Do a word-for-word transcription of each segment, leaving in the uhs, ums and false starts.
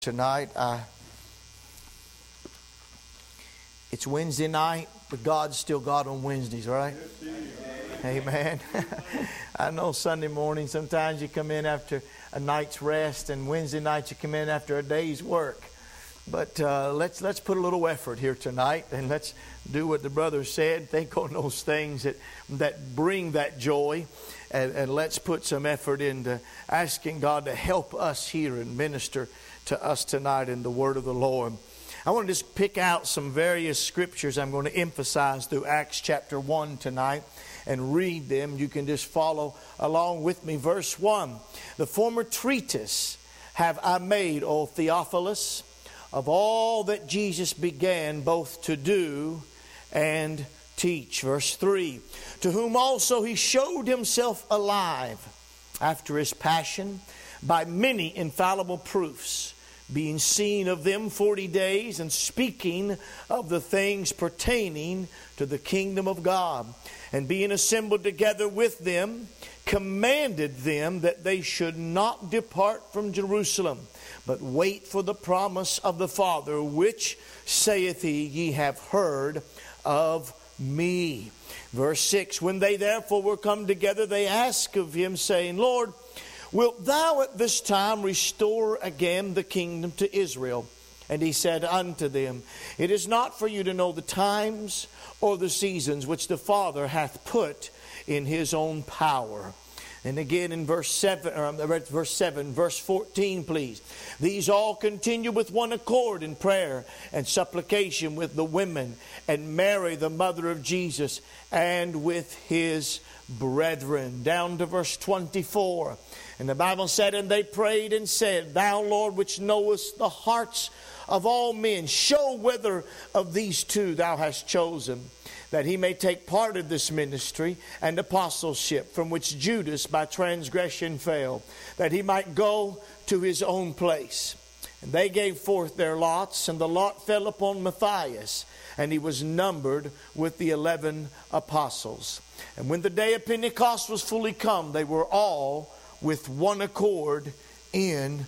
Tonight, uh, it's Wednesday night, but God's still God on Wednesdays, right? Amen. I know Sunday morning, sometimes you come in after a night's rest, and Wednesday night you come in after a day's work. But uh, let's let's put a little effort here tonight, and let's do what the brother said. Think on those things that that bring that joy, and, and let's put some effort into asking God to help us here and minister to us tonight in the Word of the Lord. I want to just pick out some various scriptures I'm going to emphasize through Acts chapter one tonight and read them. You can just follow along with me. Verse one, the former treatise have I made, O Theophilus, of all that Jesus began both to do and teach. Verse three, to whom also he showed himself alive after his passion by many infallible proofs, being seen of them forty days, and speaking of the things pertaining to the kingdom of God. And being assembled together with them, commanded them that they should not depart from Jerusalem, but wait for the promise of the Father, which saith he, ye have heard of me. Verse six, when they therefore were come together, they asked of him, saying, Lord, wilt thou at this time restore again the kingdom to Israel? And he said unto them, it is not for you to know the times or the seasons which the Father hath put in his own power. And again in verse seven, or verse seven, verse fourteen, please. These all continue with one accord in prayer and supplication with the women, and Mary, the mother of Jesus, and with his brethren. Down to verse twenty-four. And the Bible said, and they prayed and said, Thou, Lord, which knowest the hearts of all men, show whether of these two thou hast chosen, that he may take part of this ministry and apostleship, from which Judas by transgression fell, that he might go to his own place. And they gave forth their lots, and the lot fell upon Matthias, and he was numbered with the eleven apostles. And when the day of Pentecost was fully come, they were all with one accord in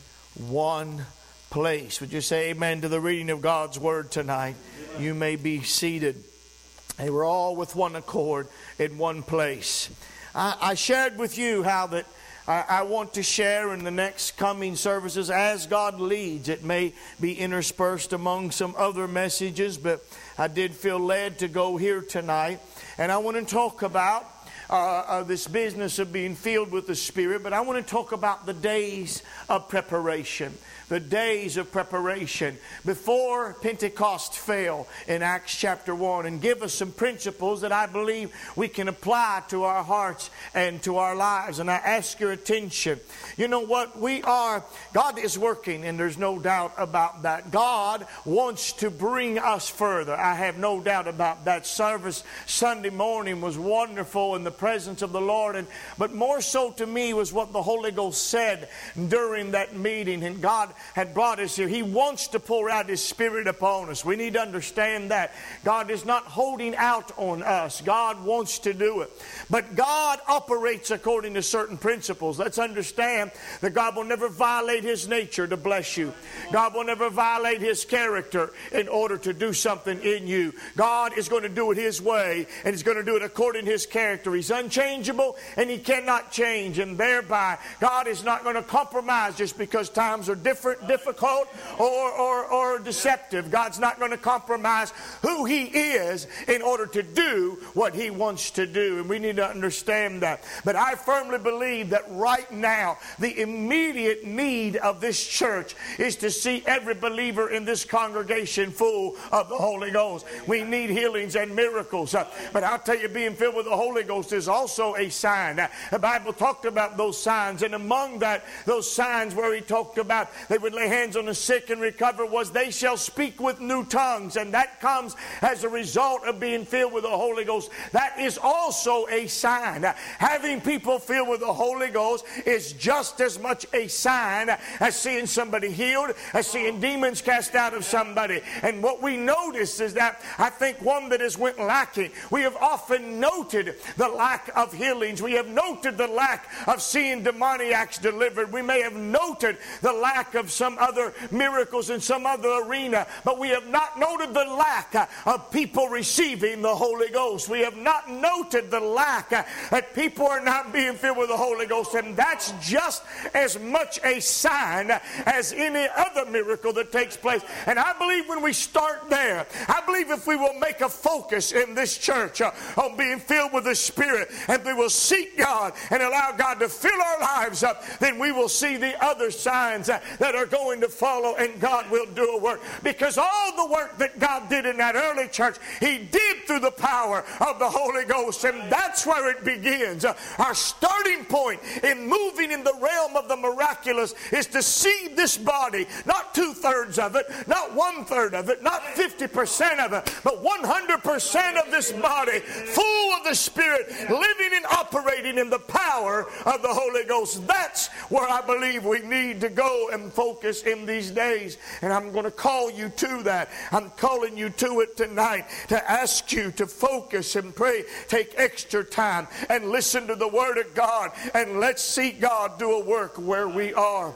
one place. Would you say amen to the reading of God's Word tonight? You may be seated. They were all with one accord in one place. I, I shared with you how that I, I want to share in the next coming services as God leads. It may be interspersed among some other messages, but I did feel led to go here tonight. And I want to talk about Uh, uh, this business of being filled with the Spirit, but I want to talk about the days of preparation. The days of preparation before Pentecost fell in Acts chapter one, and give us some principles that I believe we can apply to our hearts and to our lives. And I ask your attention. You know what? We are, God is working, and there's no doubt about that. God wants to bring us further. I have no doubt about that. Service Sunday morning was wonderful in the presence of the Lord, and but more so to me was what the Holy Ghost said during that meeting. And God had brought us here. He wants to pour out His Spirit upon us. We need to understand that. God is not holding out on us. God wants to do it. But God operates according to certain principles. Let's understand that God will never violate His nature to bless you. God will never violate His character in order to do something in you. God is going to do it His way, and He's going to do it according to His character. He's unchangeable, and He cannot change. And thereby, God is not going to compromise just because times are different, difficult, or, or, or deceptive. God's not going to compromise who He is in order to do what He wants to do. And we need to understand that. But I firmly believe that right now, the immediate need of this church is to see every believer in this congregation full of the Holy Ghost. We need healings and miracles. But I'll tell you, being filled with the Holy Ghost is also a sign. The Bible talked about those signs, and among that, those signs where He talked about they would lay hands on the sick and recover was they shall speak with new tongues. And that comes as a result of being filled with the Holy Ghost. That is also a sign. Having people filled with the Holy Ghost is just as much a sign as seeing somebody healed, as seeing demons cast out of somebody. And what we notice is that I think one that has went lacking. We have often noted the lack of healings. We have noted the lack of seeing demoniacs delivered. We may have noted the lack of of some other miracles in some other arena, but we have not noted the lack of people receiving the Holy Ghost. We have not noted the lack that people are not being filled with the Holy Ghost, and that's just as much a sign as any other miracle that takes place. And I believe when we start there, I believe if we will make a focus in this church uh, on being filled with the Spirit, and we will seek God and allow God to fill our lives up, then we will see the other signs uh, that are going to follow, and God will do a work. Because all the work that God did in that early church, He did through the power of the Holy Ghost, and that's where it begins. Uh, our starting point in moving in the realm of the miraculous is to see this body, not two-thirds of it, not one-third of it, not fifty percent of it, but one hundred percent of this body full of the Spirit, living and operating in the power of the Holy Ghost. That's where I believe we need to go and focus in these days. And I'm going to call you to that. I'm calling you to it tonight to ask you to focus and pray. Take extra time and listen to the Word of God, and let's see God do a work where we are.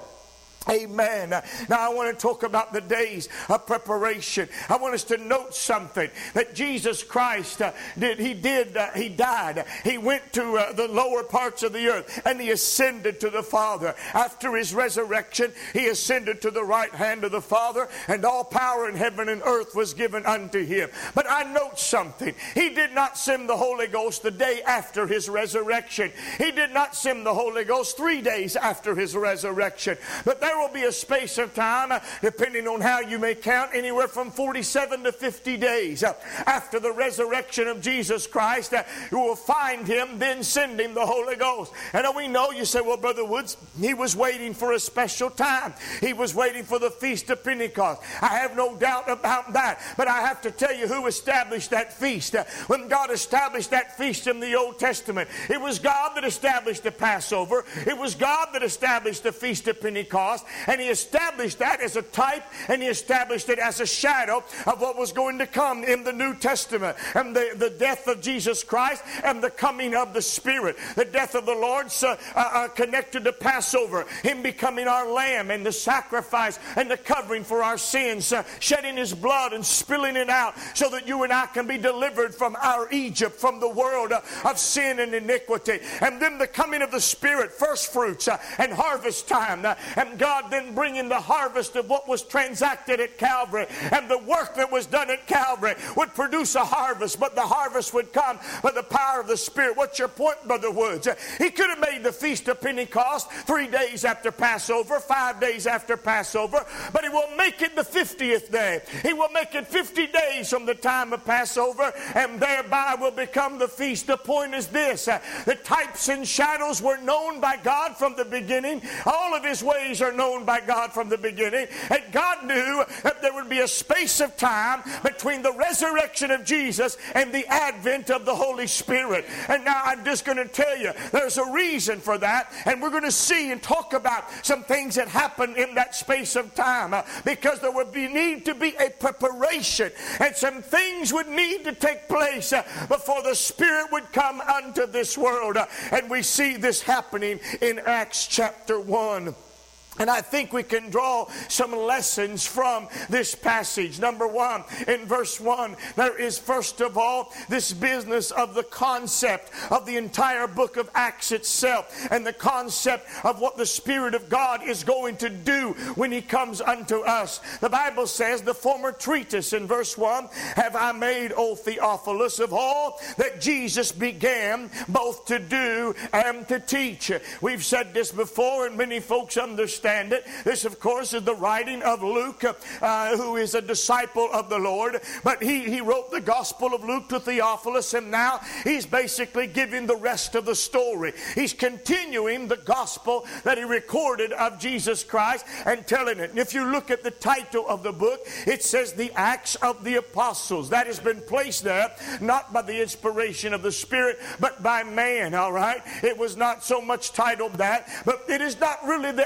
Amen. Now I want to talk about the days of preparation. I want us to note something that Jesus Christ uh, did. He did. Uh, he died. He went to uh, the lower parts of the earth, and He ascended to the Father. After His resurrection, He ascended to the right hand of the Father, and all power in heaven and earth was given unto Him. But I note something. He did not send the Holy Ghost the day after His resurrection. He did not send the Holy Ghost three days after His resurrection. But there will be a space of time, uh, depending on how you may count, anywhere from forty-seven to fifty days uh, after the resurrection of Jesus Christ. Uh, you will find Him then sending the Holy Ghost. And we know, you say, well, Brother Woods, He was waiting for a special time. He was waiting for the Feast of Pentecost. I have no doubt about that. But I have to tell you who established that feast. Uh, when God established that feast in the Old Testament, it was God that established the Passover. It was God that established the Feast of Pentecost. And He established that as a type, and He established it as a shadow of what was going to come in the New Testament, and the, the death of Jesus Christ and the coming of the Spirit. The death of the Lord uh, uh, connected to Passover, Him becoming our lamb and the sacrifice and the covering for our sins, uh, shedding His blood and spilling it out so that you and I can be delivered from our Egypt, from the world uh, of sin and iniquity. And then the coming of the Spirit, first fruits uh, and harvest time, uh, and God then bringing the harvest of what was transacted at Calvary, and the work that was done at Calvary would produce a harvest, but the harvest would come by the power of the Spirit. What's your point, Brother Woods? He could have made the Feast of Pentecost three days after Passover, five days after Passover, but He will make it the fiftieth day. He will make it fifty days from the time of Passover, and thereby will become the feast. The point is this: uh, the types and shadows were known by God from the beginning. All of His ways are known by God from the beginning, and God knew that there would be a space of time between the resurrection of Jesus and the advent of the Holy Spirit. And now I'm just going to tell you there's a reason for that, and we're going to see and talk about some things that happened in that space of time, uh, because there would be, need to be a preparation, and some things would need to take place uh, before the Spirit would come unto this world. Uh, and we see this happening in Acts chapter one. And I think we can draw some lessons from this passage. Number one, in verse one, there is first of all this business of the concept of the entire book of Acts itself, and the concept of what the Spirit of God is going to do when He comes unto us. The Bible says, the former treatise in verse one, have I made, O Theophilus, of all that Jesus began both to do and to teach. We've said this before, and many folks understand it. This, of course, is the writing of Luke, uh, who is a disciple of the Lord. But he, he wrote the Gospel of Luke to Theophilus, and now he's basically giving the rest of the story. He's continuing the gospel that he recorded of Jesus Christ and telling it. And if you look at the title of the book, it says the Acts of the Apostles. That has been placed there, not by the inspiration of the Spirit, but by man, all right? It was not so much titled that, but it is not really the Acts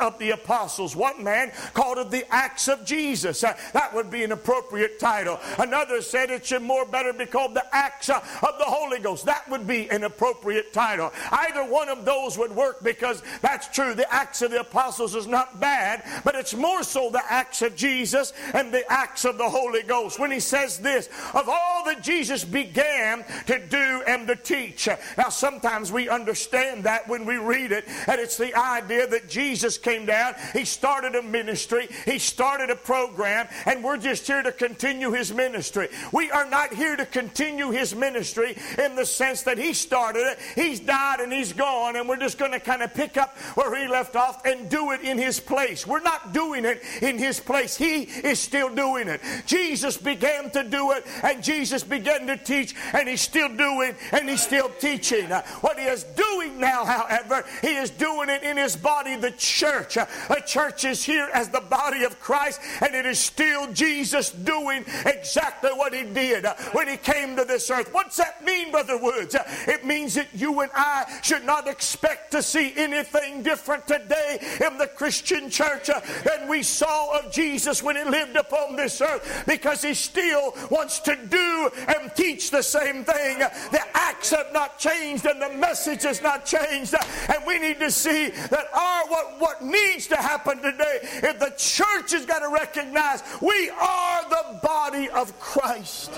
of the Apostles. One man called it the Acts of Jesus. Uh, that would be an appropriate title. Another said it should more better be called the Acts uh, of the Holy Ghost. That would be an appropriate title. Either one of those would work, because that's true. The Acts of the Apostles is not bad, but it's more so the Acts of Jesus and the Acts of the Holy Ghost. When he says this, of all that Jesus began to do and to teach. Now sometimes we understand that when we read it, and it's the idea that Jesus came down, he started a ministry, he started a program, and we're just here to continue his ministry. We are not here to continue his ministry in the sense that he started it, he's died and he's gone, and we're just going to kind of pick up where he left off and do it in his place. We're not doing it in his place. He is still doing it. Jesus began to do it, and Jesus began to teach, and he's still doing, and he's still teaching. What he is doing now, however, he is doing it in his body, the church. The church is here as the body of Christ, and it is still Jesus doing exactly what he did when he came to this earth. What's that mean, Brother Woods? It means that you and I should not expect to see anything different today in the Christian church than we saw of Jesus when he lived upon this earth, because he still wants to do and teach the same thing. The acts have not changed and the message has not changed, and we need to see that our what, what needs to happen today is the church has got to recognize we are the body of Christ.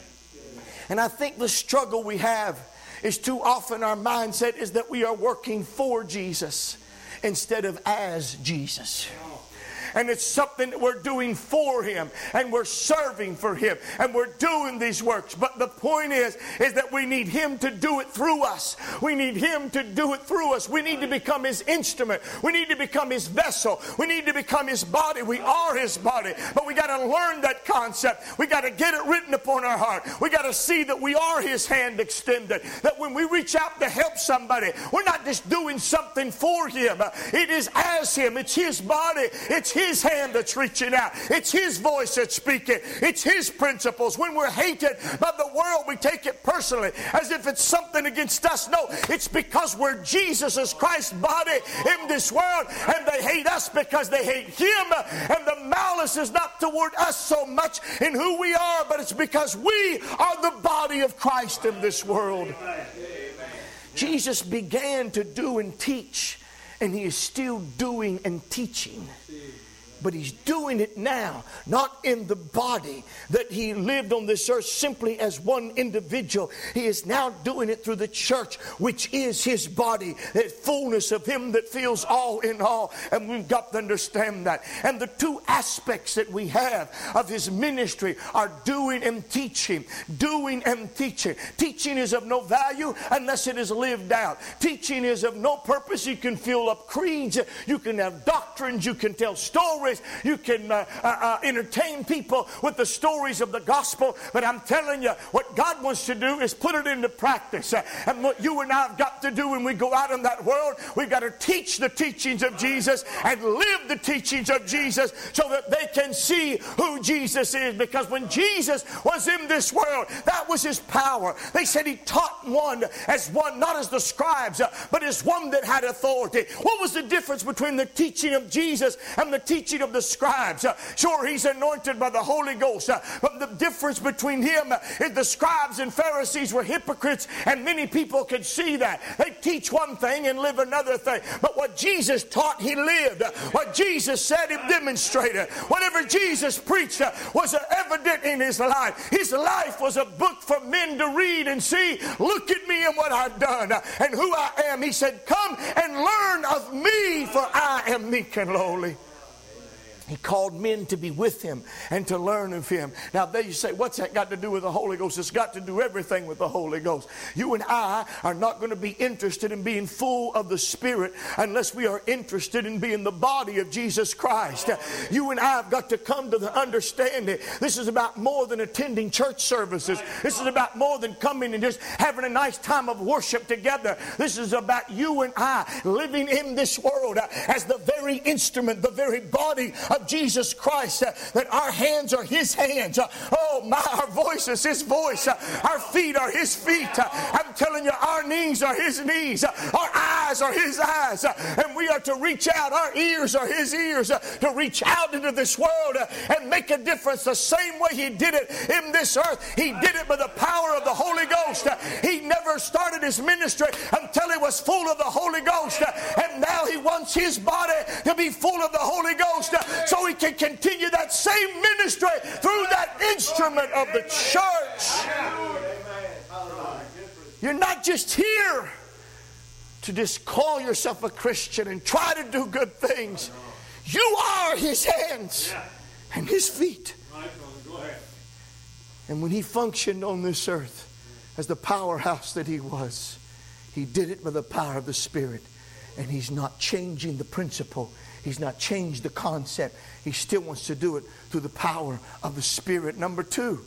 And I think the struggle we have is too often our mindset is that we are working for Jesus instead of as Jesus. And it's something that we're doing for him, and we're serving for him, and we're doing these works. But the point is, is that we need him to do it through us. We need him to do it through us. We need to become his instrument. We need to become his vessel. We need to become his body. We are his body. But we got to learn that concept. We got to get it written upon our heart. We got to see that we are his hand extended. That when we reach out to help somebody, we're not just doing something for him. It is as him. It's his body. It's his His hand that's reaching out. It's his voice that's speaking. It's his principles. When we're hated by the world, we take it personally as if it's something against us. No, it's because we're Jesus' Christ's body in this world, and they hate us because they hate him. And the malice is not toward us so much in who we are, but it's because we are the body of Christ in this world. Jesus began to do and teach, and he is still doing and teaching. But he's doing it now, not in the body that he lived on this earth simply as one individual. He is now doing it through the church, which is his body, the fullness of him that fills all in all. And we've got to understand that. And the two aspects that we have of his ministry are doing and teaching. Doing and teaching. Teaching is of no value unless it is lived out. Teaching is of no purpose. You can fill up creeds. You can have doctrines. You can tell stories. You can uh, uh, uh, entertain people with the stories of the gospel, but I'm telling you, what God wants to do is put it into practice. Uh, and what you and I have got to do when we go out in that world, we've got to teach the teachings of Jesus and live the teachings of Jesus so that they can see who Jesus is. Because when Jesus was in this world, that was his power. They said he taught one as one, not as the scribes, uh, but as one that had authority. What was the difference between the teaching of Jesus and the teaching of the scribes? Uh, sure, he's anointed by the Holy Ghost, uh, but the difference between him uh, is the scribes and Pharisees were hypocrites, and many people could see that. They teach one thing and live another thing. But what Jesus taught, he lived. Uh, what Jesus said, he demonstrated. Whatever Jesus preached uh, was uh, evident in his life. His life was a book for men to read and see. Look at me and what I've done uh, and who I am. He said, come and learn of me, for I am meek and lowly. He called men to be with him and to learn of him. Now, there you say, what's that got to do with the Holy Ghost? It's got to do everything with the Holy Ghost. You and I are not going to be interested in being full of the Spirit unless we are interested in being the body of Jesus Christ. You and I have got to come to the understanding this is about more than attending church services. This is about more than coming and just having a nice time of worship together. This is about you and I living in this world as the very instrument, the very body of of Jesus Christ, uh, that our hands are His hands. Uh, oh my, our voice is His voice. Uh, our feet are His feet. Uh, I'm telling you, our knees are His knees. Uh, our eyes are His eyes. Uh, and we are to reach out. Our ears are His ears. Uh, to reach out into this world uh, and make a difference the same way He did it in this earth. He did it by the power of the Holy Ghost. Uh, he never started His ministry until He was full of the Holy Ghost. Uh, and now He wants His body to be full of the Holy Ghost uh, so He can continue that same ministry through that instrument of the church. You're not just here to just call yourself a Christian and try to do good things. You are His hands and His feet. And when He functioned on this earth as the powerhouse that He was, He did it by the power of the Spirit. And He's not changing the principle. He's not changed the concept. He still wants to do it through the power of the Spirit. Number two,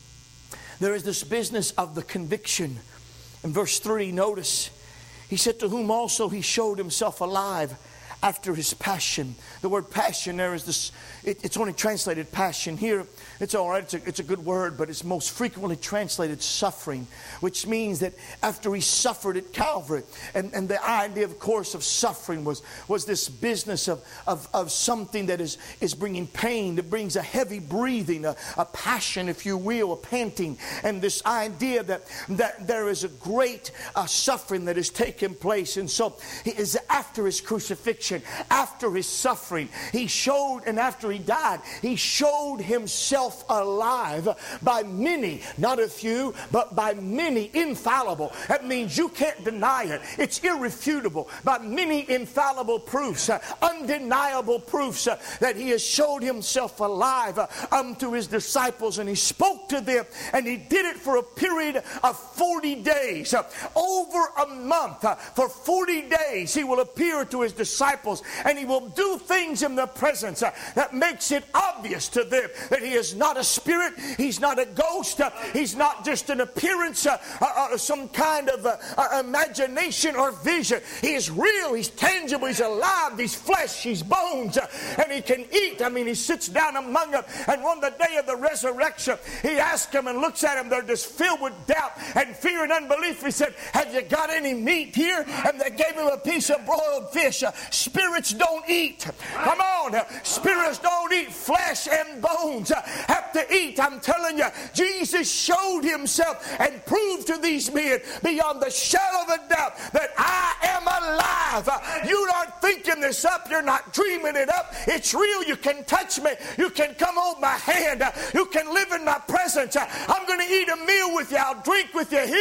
there is this business of the conviction. In verse three, notice, He said, to whom also He showed Himself alive after His passion. The word passion there is this, it, it's only translated passion. Here, it's all right, it's a, it's a good word, but it's most frequently translated suffering, which means that after He suffered at Calvary, and, and the idea, of course, of suffering was, was this business of, of, of something that is, is bringing pain, that brings a heavy breathing, a, a passion, if you will, a panting, and this idea that, that there is a great uh, suffering that is taking place. And so, He is after His crucifixion, after His suffering, He showed, and after He died, He showed Himself alive by many, not a few, but by many infallible. That means you can't deny it. It's irrefutable. By many infallible proofs, uh, undeniable proofs uh, that He has showed Himself alive uh, unto His disciples, and He spoke to them, and He did it for a period of forty days. Uh, over a month, uh, for forty days, He will appear to His disciples, and He will do things in their presence uh, that makes it obvious to them that He is not a spirit, He's not a ghost, uh, He's not just an appearance, uh, uh, uh, some kind of uh, uh, imagination or vision. He is real, He's tangible, He's alive, He's flesh, He's bones, uh, and He can eat. I mean, He sits down among them, and on the day of the resurrection, He asks them and looks at them. They're just filled with doubt and fear and unbelief. He said, have you got any meat here? And they gave Him a piece of broiled fish. Uh, spirits don't eat. Come on, uh, spirits don't eat. Flesh and bones uh, have to eat. I'm telling you, Jesus showed Himself and proved to these men beyond the shadow of a doubt that I am alive. Uh, you aren't thinking this up. You're not dreaming it up. It's real. You can touch me. You can come hold my hand. Uh, you can live in my presence. Uh, I'm going to eat a meal with you. I'll drink with you. Here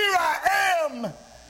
I am.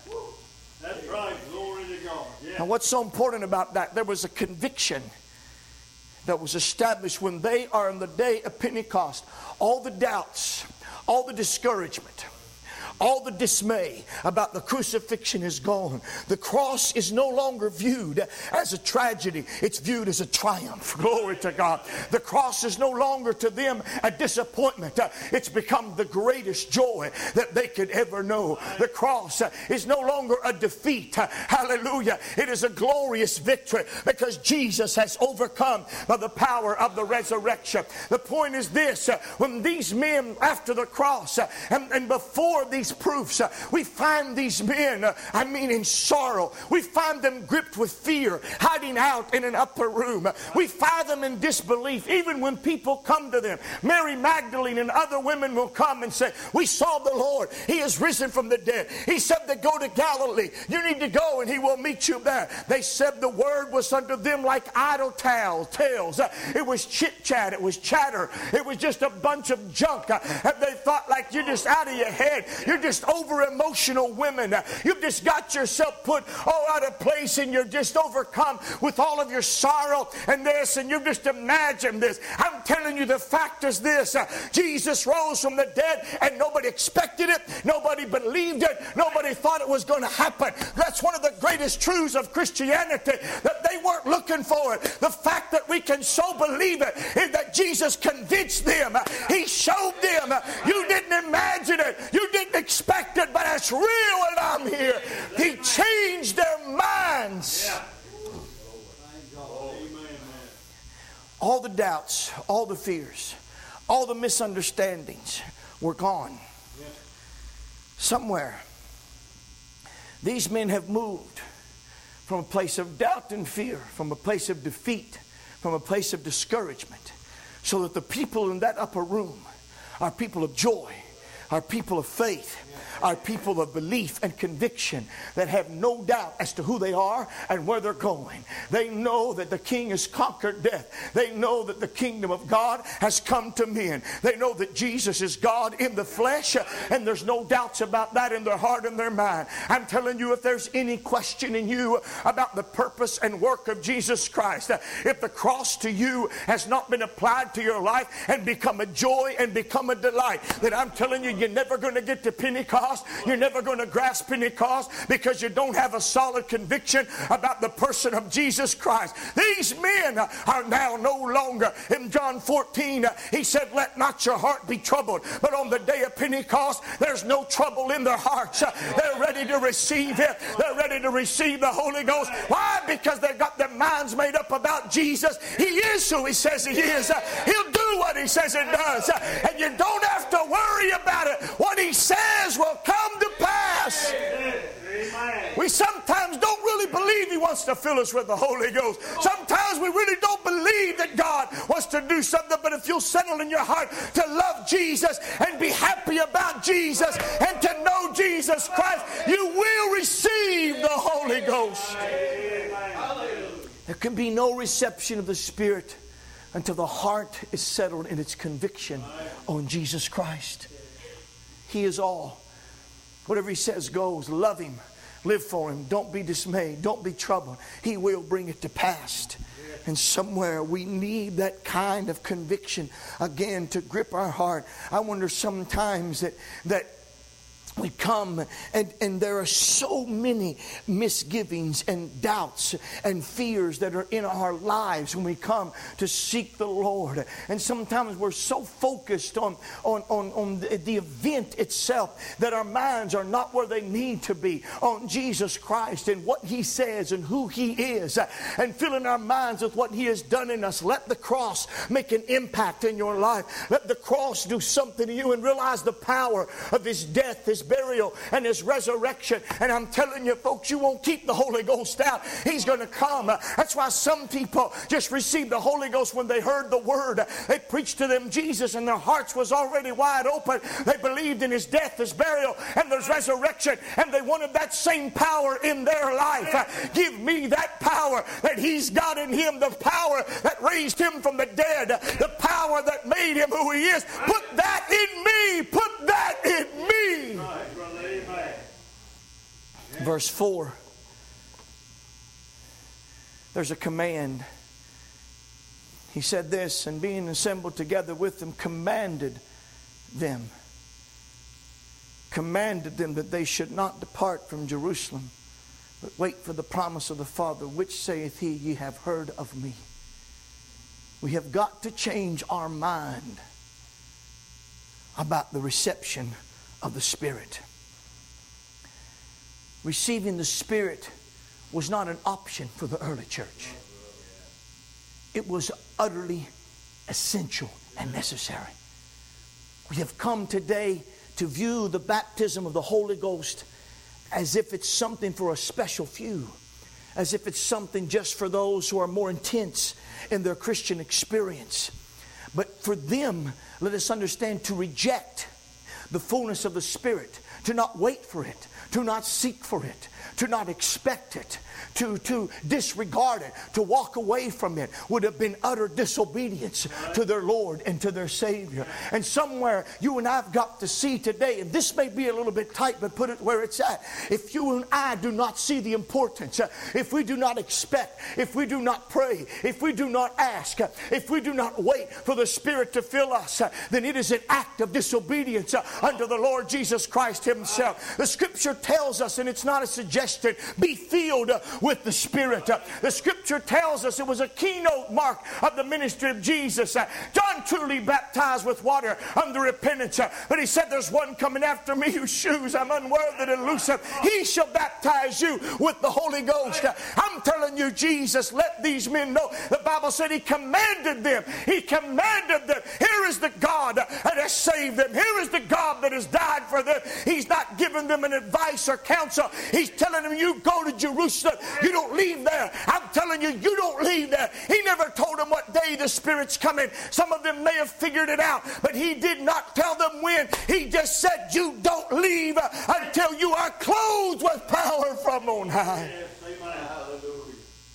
That's right. Glory to God. Yeah. Now, what's so important about that? There was a conviction that was established when they are in the day of Pentecost. All the doubts, all the discouragement, all the dismay about the crucifixion is gone. The cross is no longer viewed as a tragedy. It's viewed as a triumph. Glory to God. The cross is no longer to them a disappointment. It's become the greatest joy that they could ever know. The cross is no longer a defeat. Hallelujah. It is a glorious victory because Jesus has overcome by the power of the resurrection. The point is this. When these men after the cross and, and before these proofs, uh, we find these men, uh, I mean in sorrow. We find them gripped with fear, hiding out in an upper room. Uh, we find them in disbelief, even when people come to them. Mary Magdalene and other women will come and say, we saw the Lord. He is risen from the dead. He said to go to Galilee. You need to go and He will meet you there. They said the word was unto them like idle tales. Uh, it was chit-chat. It was chatter. It was just a bunch of junk. Uh, and they thought like you're just out of your head. You're just over emotional women. You've just got yourself put all out of place, and you're just overcome with all of your sorrow and this, and you've just imagined this. I'm telling you, the fact is this. Uh, Jesus rose from the dead, and nobody expected it. Nobody believed it. Nobody thought it was going to happen. That's one of the greatest truths of Christianity, that they weren't looking for it. The fact that we can so believe it is that Jesus convinced them. Uh, he showed them. Uh, you didn't imagine it. You didn't expect it, but it's real and I'm here. He changed their minds. all the doubts, all the fears, all the misunderstandings were gone. Somewhere, these men have moved from a place of doubt and fear, from a place of defeat, from a place of discouragement, so that the people in that upper room are people of joy, are people of faith, are people of belief and conviction that have no doubt as to who they are and where they're going. They know that the King has conquered death. They know that the kingdom of God has come to men. They know that Jesus is God in the flesh, and there's no doubts about that in their heart and their mind. I'm telling you, if there's any question in you about the purpose and work of Jesus Christ, if the cross to you has not been applied to your life and become a joy and become a delight, then I'm telling you, you're never going to get to Pentecost. You're never going to grasp Pentecost because you don't have a solid conviction about the person of Jesus Christ. These men are now no longer. In John fourteen, he said, let not your heart be troubled. But on the day of Pentecost, there's no trouble in their hearts. They're ready to receive it. They're ready to receive the Holy Ghost. Why? Because they've got their minds made up about Jesus. He is who he says he is. He'll do what he says he does. And you don't have to worry about it. What he says will come to pass. Amen. We sometimes don't really believe he wants to fill us with the Holy Ghost. Sometimes we really don't believe that God wants to do something, but if you'll settle in your heart to love Jesus and be happy about Jesus and to know Jesus Christ, you will receive the Holy Ghost. There can be no reception of the Spirit until the heart is settled in its conviction on Jesus Christ. He is all. Whatever he says goes. Love him. Live for him. Don't be dismayed. Don't be troubled. He will bring it to pass. And somewhere we need that kind of conviction again to grip our heart. I wonder sometimes that that we come and, and there are so many misgivings and doubts and fears that are in our lives when we come to seek the Lord. And sometimes we're so focused on, on, on, on the, the event itself that our minds are not where they need to be, on Jesus Christ and what he says and who he is, and filling our minds with what he has done in us. Let the cross make an impact in your life. Let the cross do something to you and realize the power of his death, his burial, and his resurrection. And I'm telling you, folks, you won't keep the Holy Ghost out. He's going to come. That's why some people just received the Holy Ghost when they heard the word. They preached to them Jesus, and their hearts was already wide open. They believed in his death, his burial, and his resurrection, and they wanted that same power in their life. Give me that power that he's got in him, the power that raised him from the dead, the power that made him who he is. Put that in me. Put that in me. Verse four. There's a command. He said this, and being assembled together with them, commanded them. Commanded them that they should not depart from Jerusalem, but wait for the promise of the Father, which saith he, ye have heard of me. We have got to change our mind about the reception of the Spirit. Receiving the Spirit was not an option for the early church. It was utterly essential and necessary. We have come today to view the baptism of the Holy Ghost as if it's something for a special few, as if it's something just for those who are more intense in their Christian experience. But for them, let us understand, to reject the fullness of the Spirit, to not wait for it, to not seek for it, to not expect it, to, to disregard it, to walk away from it, would have been utter disobedience to their Lord and to their Savior. And somewhere you and I have got to see today, and this may be a little bit tight, but put it where it's at. If you and I do not see the importance, if we do not expect, if we do not pray, if we do not ask, if we do not wait for the Spirit to fill us, then it is an act of disobedience unto the Lord Jesus Christ himself. The Scripture tells us, and it's not a suggestion, be filled with the Spirit. The Scripture tells us it was a keynote mark of the ministry of Jesus. John truly baptized with water under repentance, but he said, there's one coming after me whose shoes I'm unworthy to loose him. He shall baptize you with the Holy Ghost. I'm telling you, Jesus let these men know. The Bible said He commanded them. He commanded them. Here is the God that has saved them. Here is the God that has died for them. He's not giving them an advice or counsel. He's telling them, you go to Jerusalem. You don't leave there. I'm telling you, you don't leave there. He never told them what day the Spirit's coming. Some of them may have figured it out, but He did not tell them when. He just said, you don't leave until you are clothed with power from on high. Yes, amen. Hallelujah.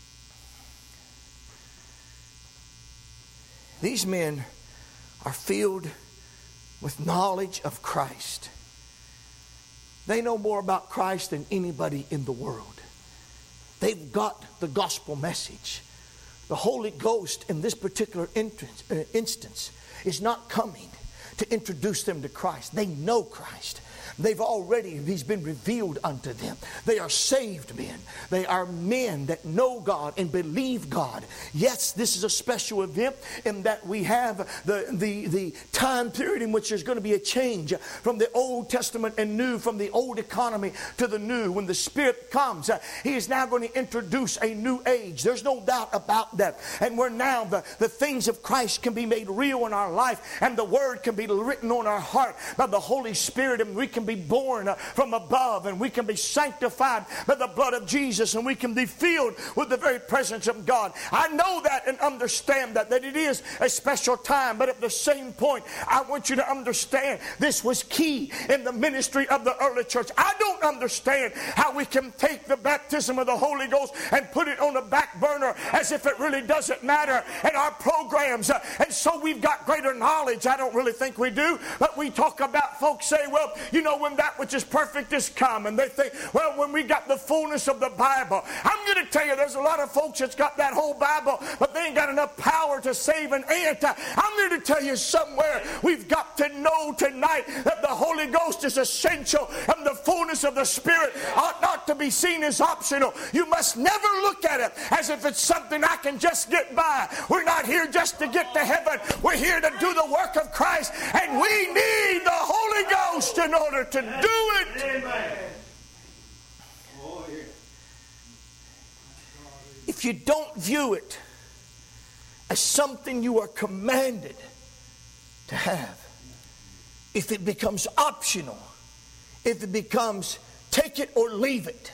These men are filled with knowledge of Christ. They know more about Christ than anybody in the world. They've got the gospel message. The Holy Ghost in this particular instance is not coming to introduce them to Christ. They know Christ. They've already, He's been revealed unto them. They are saved men. They are men that know God and believe God. Yes, this is a special event in that we have the, the, the time period in which there's going to be a change from the Old Testament and New, from the old economy to the new. When the Spirit comes, uh, He is now going to introduce a new age. There's no doubt about that. And where now the, the things of Christ can be made real in our life, and the Word can be written on our heart by the Holy Spirit, and we can be born from above, and we can be sanctified by the blood of Jesus, and we can be filled with the very presence of God. I know that and understand that, that it is a special time, but at the same point, I want you to understand this was key in the ministry of the early church. I don't understand how we can take the baptism of the Holy Ghost and put it on the back burner as if it really doesn't matter in our programs, and so we've got greater knowledge. I don't really think we do, but we talk about folks say, well, you know, when that which is perfect is come, and they think, well, when we got the fullness of the Bible. I'm going to tell you, there's a lot of folks that's got that whole Bible, but they ain't got enough power to save an ant. I'm going to tell you somewhere, we've got to know tonight that the Holy Ghost is essential, and the fullness of the Spirit ought not to be seen as optional. You must never look at it as if it's something I can just get by. We're not here just to get to heaven. We're here to do the work of Christ, and we need the Holy Ghost in order to do it. Amen. Oh, yeah. If you don't view it as something you are commanded to have, if it becomes optional, if it becomes take it or leave it,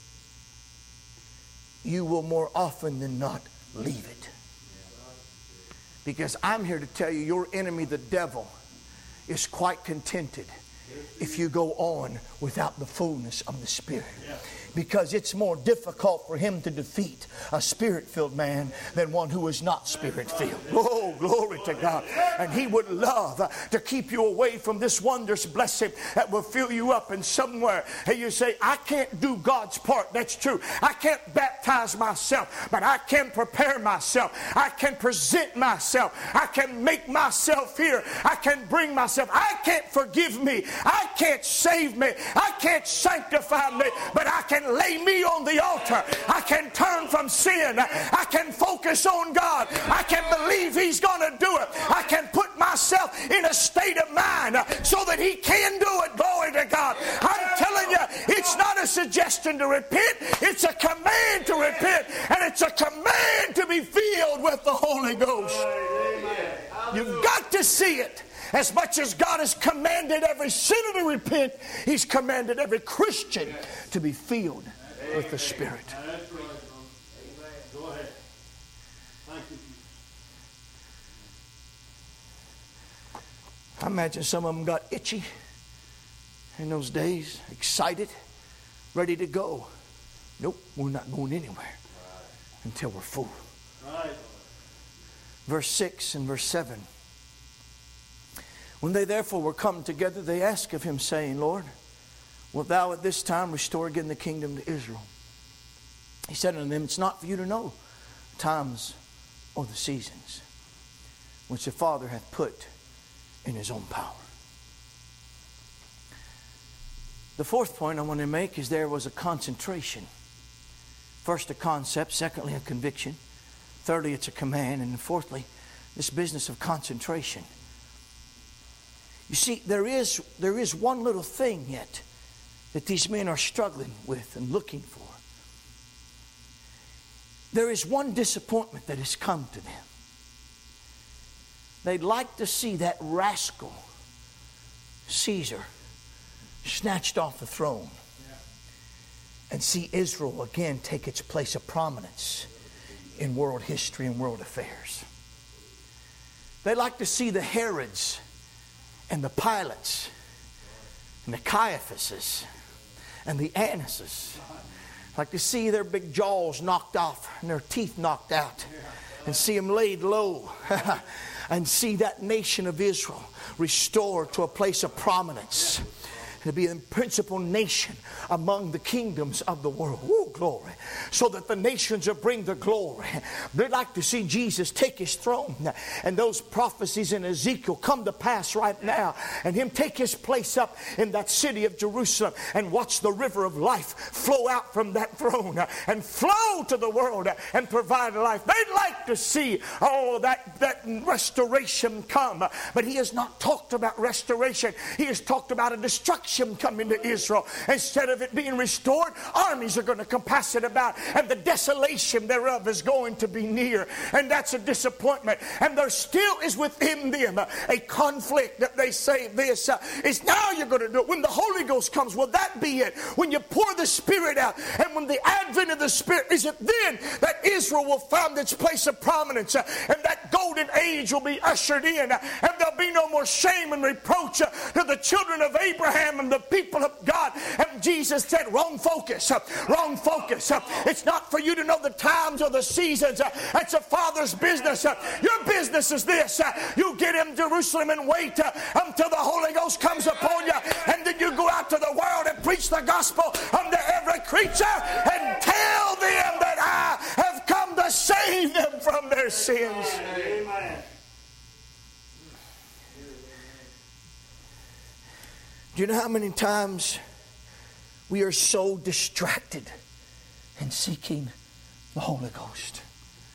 you will more often than not leave it. Because I'm here to tell you, your enemy, the devil, is quite contented if you go on without the fullness of the Spirit. Because it's more difficult for him to defeat a Spirit-filled man than one who is not Spirit-filled. Oh, glory to God. And he would love to keep you away from this wondrous blessing that will fill you up. And somewhere and you say, I can't do God's part. That's true. I can't baptize myself, but I can prepare myself. I can present myself. I can make myself here. I can bring myself. I can't forgive me. I can't save me. I can't sanctify me, but I can lay me on the altar. I can turn from sin. I can focus on God. I can believe He's going to do it. I can put myself in a state of mind so that He can do it. Glory to God. I'm telling you, it's not a suggestion to repent. It's a command to repent. And it's a command to be filled with the Holy Ghost. You've got to see it. As much as God has commanded every sinner to repent, He's commanded every Christian to be filled with the Spirit. That's right. Amen. Go ahead. Thank you. I imagine some of them got itchy in those days, excited, ready to go. Nope, we're not going anywhere until we're full. Right. Verse six and verse seven. When they therefore were come together, they asked of Him, saying, Lord, wilt thou at this time restore again the kingdom to Israel? He said unto them, it's not for you to know times or the seasons which the Father hath put in His own power. The fourth point I want to make is there was a concentration. First, a concept. Secondly, a conviction. Thirdly, it's a command. And fourthly, this business of concentration. You see, there is, there is one little thing yet that these men are struggling with and looking for. there is one disappointment that has come to them. They'd like to see that rascal, Caesar, snatched off the throne and see Israel again take its place of prominence in world history and world affairs. They'd like to see the Herods and the Pilates and the Caiaphases and the Annases. Like to see their big jaws knocked off and their teeth knocked out and see them laid low and see that nation of Israel restored to a place of prominence and to be the principal nation among the kingdoms of the world. Woo, glory. So that the nations will bring the glory. They'd like to see Jesus take his throne and those prophecies in Ezekiel come to pass right now, and him take his place up in that city of Jerusalem and watch the river of life flow out from that throne and flow to the world and provide life. They'd like to see all that, that restoration come, but he has not talked about restoration. He has talked about a destruction coming to Israel. Instead of it being restored, armies are going to compass it about, and the desolation thereof is going to be near. And that's a disappointment. And there still is within them a conflict that they say this uh, is now you're going to do it. When the Holy Ghost comes, will that be it? When you pour the Spirit out, and when the advent of the Spirit, is it then that Israel will find its place of prominence, uh, and that golden age will be ushered in, uh, and there'll be no more shame and reproach uh, to the children of Abraham and the people of God. And Jesus said, wrong focus, uh, wrong focus. Uh, it's not for you to know the times or the seasons. Uh, that's a Father's business. Uh, your business is this. Uh, you get in Jerusalem and wait uh, until the Holy Ghost comes upon you, and then you go out to the world and preach the gospel unto every creature and tell them that I have come to save them from their sins. Amen. Do you know how many times we are so distracted in seeking the Holy Ghost?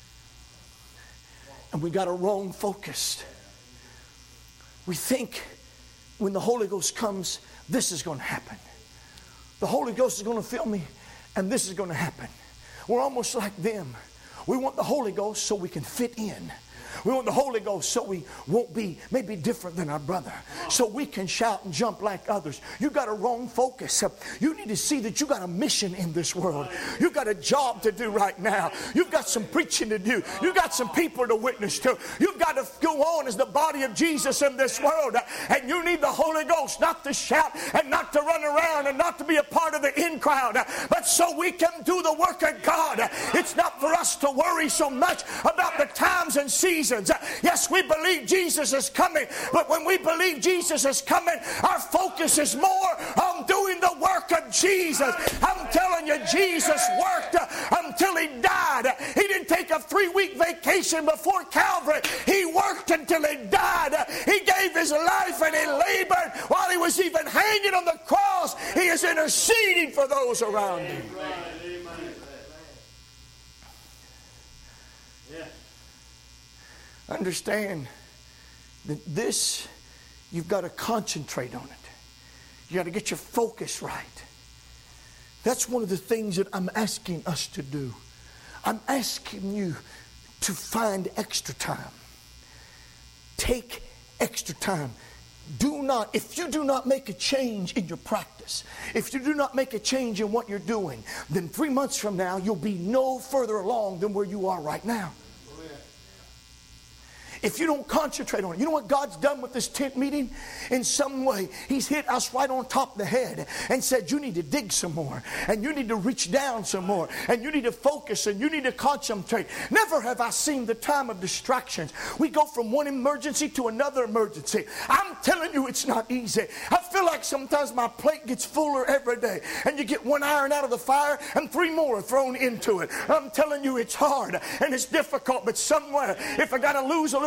And we got a wrong focus. We think when the Holy Ghost comes, this is going to happen. The Holy Ghost is going to fill me, and this is going to happen. We're almost like them. We want the Holy Ghost so we can fit in. We want the Holy Ghost so we won't be maybe different than our brother, so we can shout and jump like others. You got a wrong focus. You need to see that you got a mission in this world. You got a job to do right now. You've got some preaching to do. You got some people to witness to. You've got to go on as the body of Jesus in this world, and you need the Holy Ghost not to shout and not to run around and not to be a part of the in crowd, but so we can do the work of God. It's not for us to worry so much about the times and seasons. Yes, we believe Jesus is coming, but when we believe Jesus is coming, our focus is more on doing the work of Jesus. I'm telling you, Jesus worked until he died. He didn't take a three-week vacation before Calvary. He worked until he died. He gave his life and he labored while he was even hanging on the cross. He is interceding for those around him. Understand that this, you've got to concentrate on it. You got to get your focus right. That's one of the things that I'm asking us to do. I'm asking you to find extra time. Take extra time. Do not, if you do not make a change in your practice, if you do not make a change in what you're doing, then three months from now, you'll be no further along than where you are right now. If you don't concentrate on it, you know what God's done with this tent meeting? In some way, he's hit us right on top of the head and said, you need to dig some more, and you need to reach down some more, and you need to focus, and you need to concentrate. Never have I seen the time of distractions. We go from one emergency to another emergency. I'm telling you, it's not easy. I feel like sometimes my plate gets fuller every day, and you get one iron out of the fire and three more are thrown into it. I'm telling you, it's hard and it's difficult, but somewhere, if I got to lose a little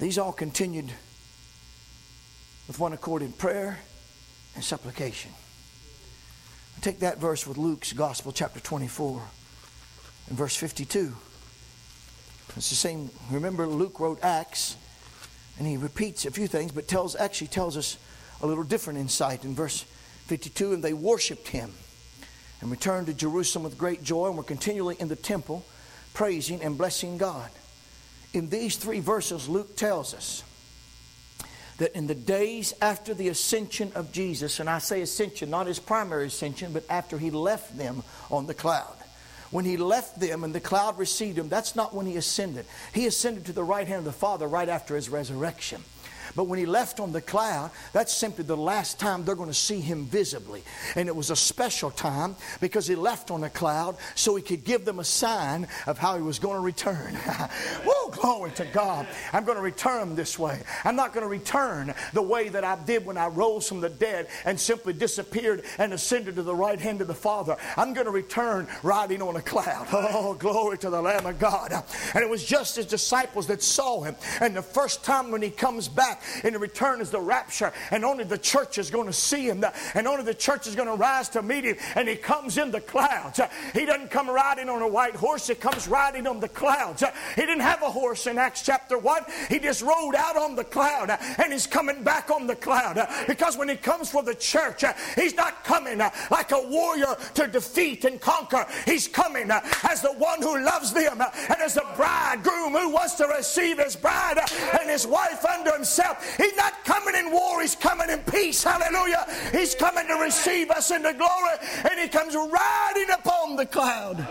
These all continued with one accord in prayer and supplication. Take that verse with Luke's Gospel, chapter twenty-four, and verse fifty-two. It's the same. Remember, Luke wrote Acts, and he repeats a few things, but tells actually tells us a little different insight in verse fifty-two. And they worshipped him and returned to Jerusalem with great joy, and were continually in the temple, praising and blessing God. In these three verses, Luke tells us that in the days after the ascension of Jesus, and I say ascension, not his primary ascension, but after he left them on the cloud. When he left them and the cloud received him, that's not when he ascended. He ascended to the right hand of the Father right after his resurrection. But when he left on the cloud, that's simply the last time they're going to see him visibly. And it was a special time because he left on the cloud so he could give them a sign of how he was going to return. Woo, glory to God. I'm going to return this way. I'm not going to return the way that I did when I rose from the dead and simply disappeared and ascended to the right hand of the Father. I'm going to return riding on a cloud. Oh, glory to the Lamb of God. And it was just his disciples that saw him. And the first time when he comes back, in the return is the rapture, and only the church is going to see him, and only the church is going to rise to meet him, and he comes in the clouds. He doesn't come riding on a white horse, he comes riding on the clouds. He didn't have a horse in Acts chapter one, he just rode out on the cloud, and he's coming back on the cloud, because when he comes for the church, he's not coming like a warrior to defeat and conquer. He's coming as the one who loves them, and as the bridegroom who wants to receive his bride and his wife unto himself. He's not coming in war, he's coming in peace. Hallelujah. He's coming to receive us into glory, and he comes riding upon the cloud.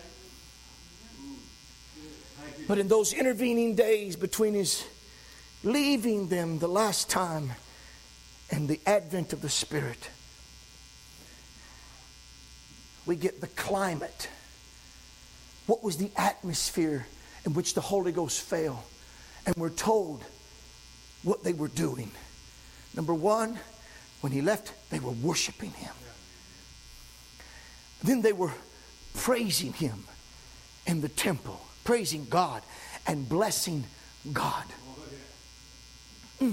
But in those intervening days between his leaving them the last time and the advent of the Spirit, we get the climate. What was the atmosphere in which the Holy Ghost fell? And we're told what they were doing. Number one, when he left, they were worshiping him. Then they were praising him in the temple, praising God and blessing God. Mm.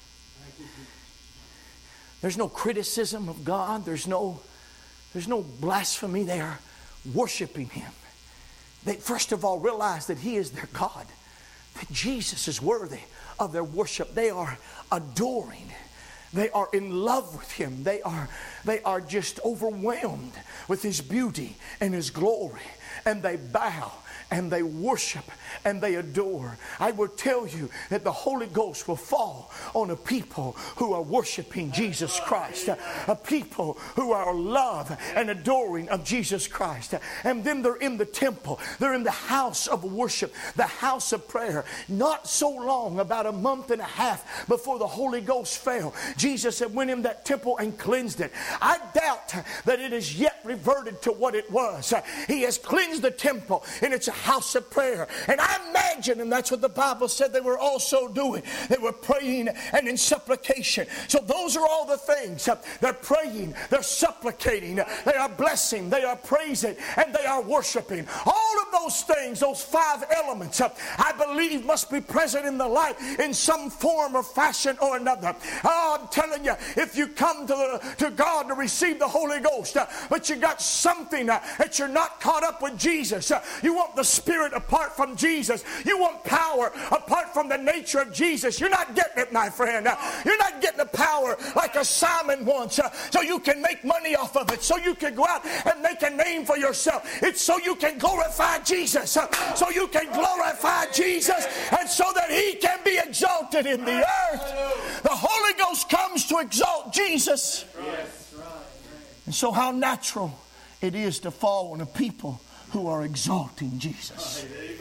There's no criticism of God. There's no, there's no blasphemy. They are worshiping him. They first of all realize that he is their God, that Jesus is worthy of their worship. They are adoring. They are in love with him. They are, they are just overwhelmed with his beauty and his glory. And they bow and they worship and they adore. I will tell you that the Holy Ghost will fall on a people who are worshiping Jesus Christ, a people who are love and adoring of Jesus Christ. And then they're in the temple, they're in the house of worship, the house of prayer. Not so long, about a month and a half before the Holy Ghost fell, Jesus had went in that temple and cleansed it. I doubt that it is yet reverted to what it was. He has cleansed the temple, and it's a house of prayer. And I imagine, and that's what the Bible said they were also doing, they were praying and in supplication. So those are all the things. They're praying, they're supplicating, they are blessing, they are praising, and they are worshiping. All of those things, those five elements, I believe must be present in the life in some form or fashion or another. Oh, I'm telling you, if you come to, the, to God to receive the Holy Ghost, but you got something that you're not caught up with Jesus, you want the Spirit apart from Jesus, you want power apart from the nature of Jesus, you're not getting it, my friend. You're not getting the power like a Simon wants, so you can make money off of it, so you can go out and make a name for yourself. It's so you can glorify Jesus, so you can glorify Jesus, and so that he can be exalted in the earth. The Holy Ghost comes to exalt Jesus. And so how natural it is to fall on a people who are exalting Jesus,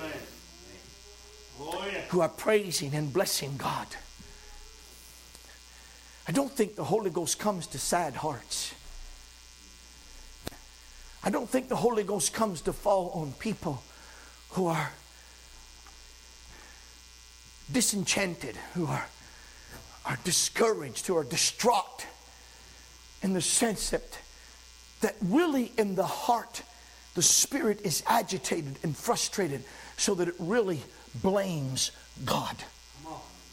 who are praising and blessing God. I don't think the Holy Ghost comes to sad hearts. I don't think the Holy Ghost comes to fall on people who are disenchanted, who are, are discouraged, who are distraught, in the sense that, that really in the heart the Spirit is agitated and frustrated, so that it really blames God.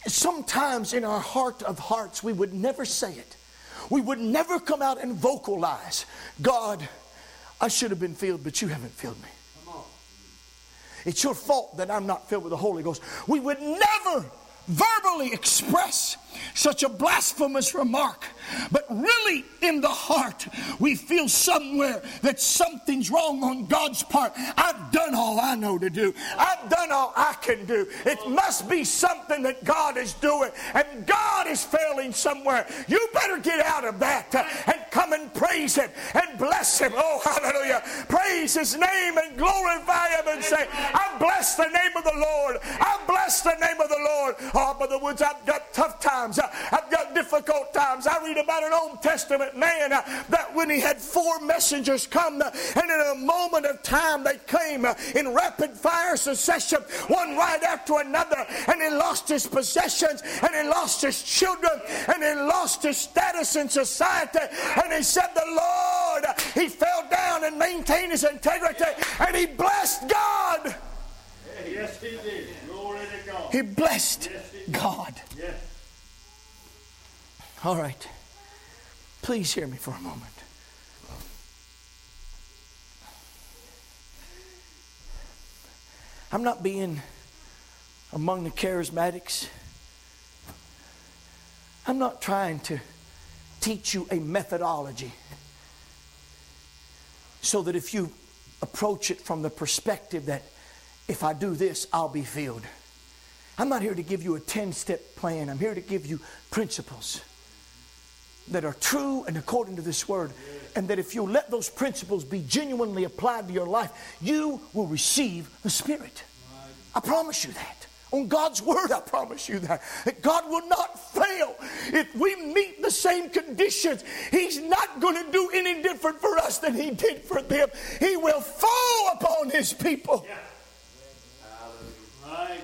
sometimes in our heart of hearts, we would never say it. We would never come out and vocalize, God, I should have been filled, but you haven't filled me. It's your fault that I'm not filled with the Holy Ghost. We would never verbally express such a blasphemous remark, but really in the heart we feel somewhere that something's wrong on God's part. I've done all I know to do. I've done all I can do. It must be something that God is doing, and God is failing somewhere. You better get out of that uh, and come and praise Him and bless Him. Oh, hallelujah. Praise His name and glorify Him and say, I bless the name of the Lord. I bless the name of the Lord. Oh, Brother Woods, I've got tough times. I've got difficult times. I read about an Old Testament man uh, that when he had four messengers come, uh, and in a moment of time they came uh, in rapid fire succession, one right after another, and he lost his possessions, and he lost his children, and he lost his status in society. And he said the Lord, uh, he fell down and maintained his integrity, and he blessed God. Yes, he did. Glory to God. He blessed Yes, he did. God. Yes. All right. Please hear me for a moment. I'm not being among the charismatics. I'm not trying to teach you a methodology so that if you approach it from the perspective that if I do this, I'll be filled. I'm not here to give you a ten-step plan. I'm here to give you principles that are true and according to this Word. And that if you let those principles be genuinely applied to your life, you will receive the Spirit. I promise you that. On God's Word, I promise you that. That God will not fail. If we meet the same conditions, He's not going to do any different for us than He did for them. He will fall upon His people. Yeah. Right.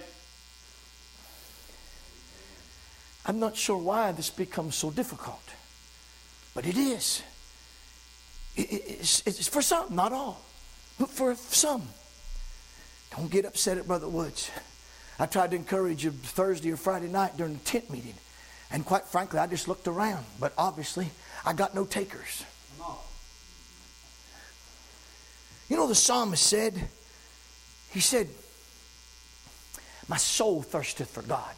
I'm not sure why this becomes so difficult, but it is. It, it, it's, it's for some, not all, but for some. Don't get upset at Brother Woods. I tried to encourage you Thursday or Friday night during the tent meeting, and quite frankly, I just looked around, but obviously, I got no takers. You know, the psalmist said, he said, my soul thirsteth for God.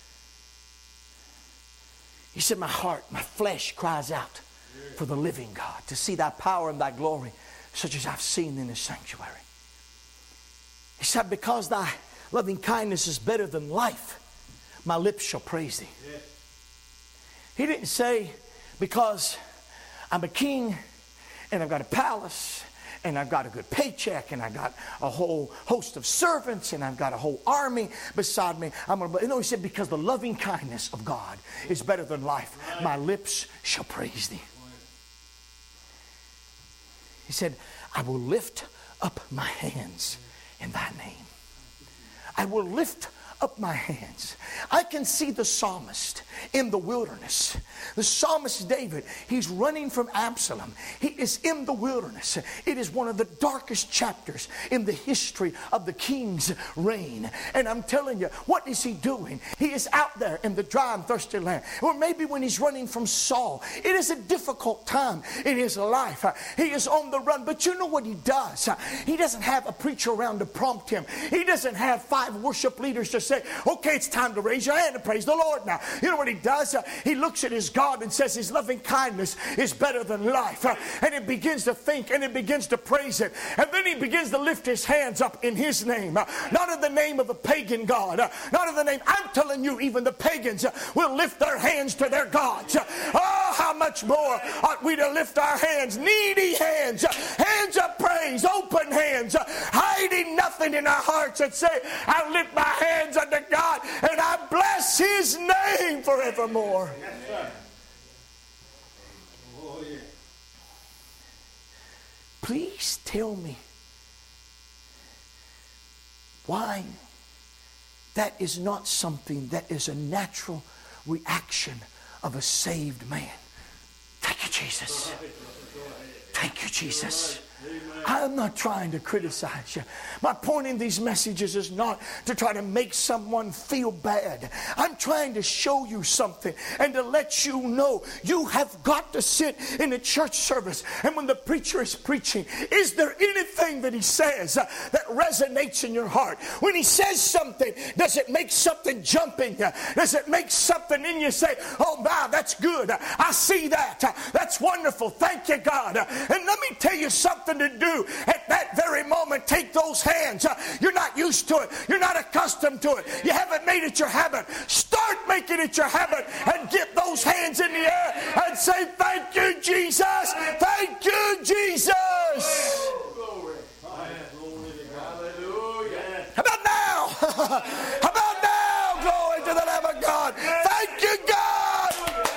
He said, my heart, my flesh cries out for the living God, to see thy power and thy glory, such as I've seen in this sanctuary. He said, because thy loving kindness is better than life, my lips shall praise thee. Yes. He didn't say, because I'm a king and I've got a palace and I've got a good paycheck and I've got a whole host of servants and I've got a whole army beside me. I'm gonna, you know, he said, because the loving kindness of God is better than life, my lips shall praise thee. He said, I will lift up my hands in thy name. I will lift up my hands. I can see the psalmist in the wilderness. The psalmist David, he's running from Absalom. He is in the wilderness. It is one of the darkest chapters in the history of the king's reign. And I'm telling you, what is he doing? He is out there in the dry and thirsty land. Or maybe when he's running from Saul. It is a difficult time in his life. He is on the run. But you know what he does? He doesn't have a preacher around to prompt him. He doesn't have five worship leaders to say, okay, it's time to raise your hand and praise the Lord now. You know what he does? Uh, he looks at his God and says his loving kindness is better than life. Uh, and he begins to think and he begins to praise Him. And then he begins to lift his hands up in His name. Uh, not in the name of a pagan God. Uh, not in the name, I'm telling you, even the pagans uh, will lift their hands to their gods. Uh, oh, how much more ought we to lift our hands, needy hands, uh, hands of praise, open hands, uh, hiding nothing in our hearts, and say, I lift my hands unto God, and I bless His name forevermore. Yes, oh, yeah. Please tell me why that is not something that is a natural reaction of a saved man. Thank you, Jesus. Thank you, Jesus. I am not trying to criticize you. My point in these messages is not to try to make someone feel bad. I'm trying to show you something and to let you know you have got to sit in a church service, and when the preacher is preaching, is there anything that he says uh, that resonates in your heart? When he says something, does it make something jump in you? Does it make something in you say, oh wow, that's good. I see that. That's wonderful. Thank you, God. And let me tell you something to do at that very moment. Take those hands. You're not used to it. You're not accustomed to it. You haven't made it your habit. Start making it your habit and get those hands in the air and say, thank you, Jesus. Thank you, Jesus. How about now? How about now? Glory to the Lamb of God. Thank you, God.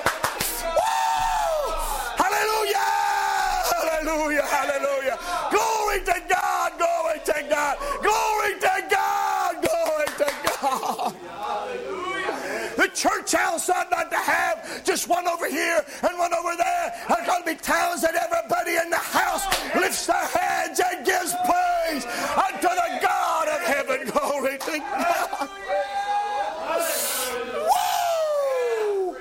Woo! Hallelujah. Hallelujah. Hallelujah. Glory to God. Glory to God. Glory to God. Glory to God. The church house ought not to have just one over here and one over there. There's going to be times that everybody in the house lifts their hands and gives praise unto the God of heaven. Glory to God. Woo!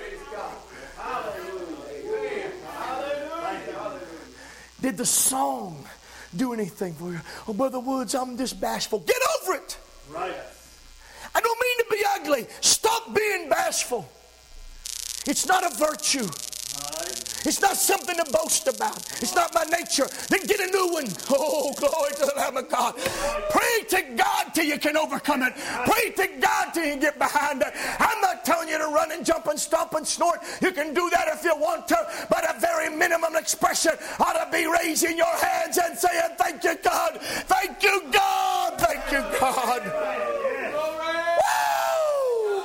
Did the song do anything for you? Oh, Brother Woods, I'm just bashful. Get over it. Right. I don't mean to be ugly. Stop being bashful. It's not a virtue. It's not something to boast about. It's not my nature. Then get a new one. Oh, glory to the Lamb of God. Pray to God till you can overcome it. Pray to God till you get behind it. I'm not telling you to run and jump and stomp and snort. You can do that if you want to, but a very minimum expression ought to be raising your hands and saying, thank you, God. Thank you, God. Thank you, God. Woo!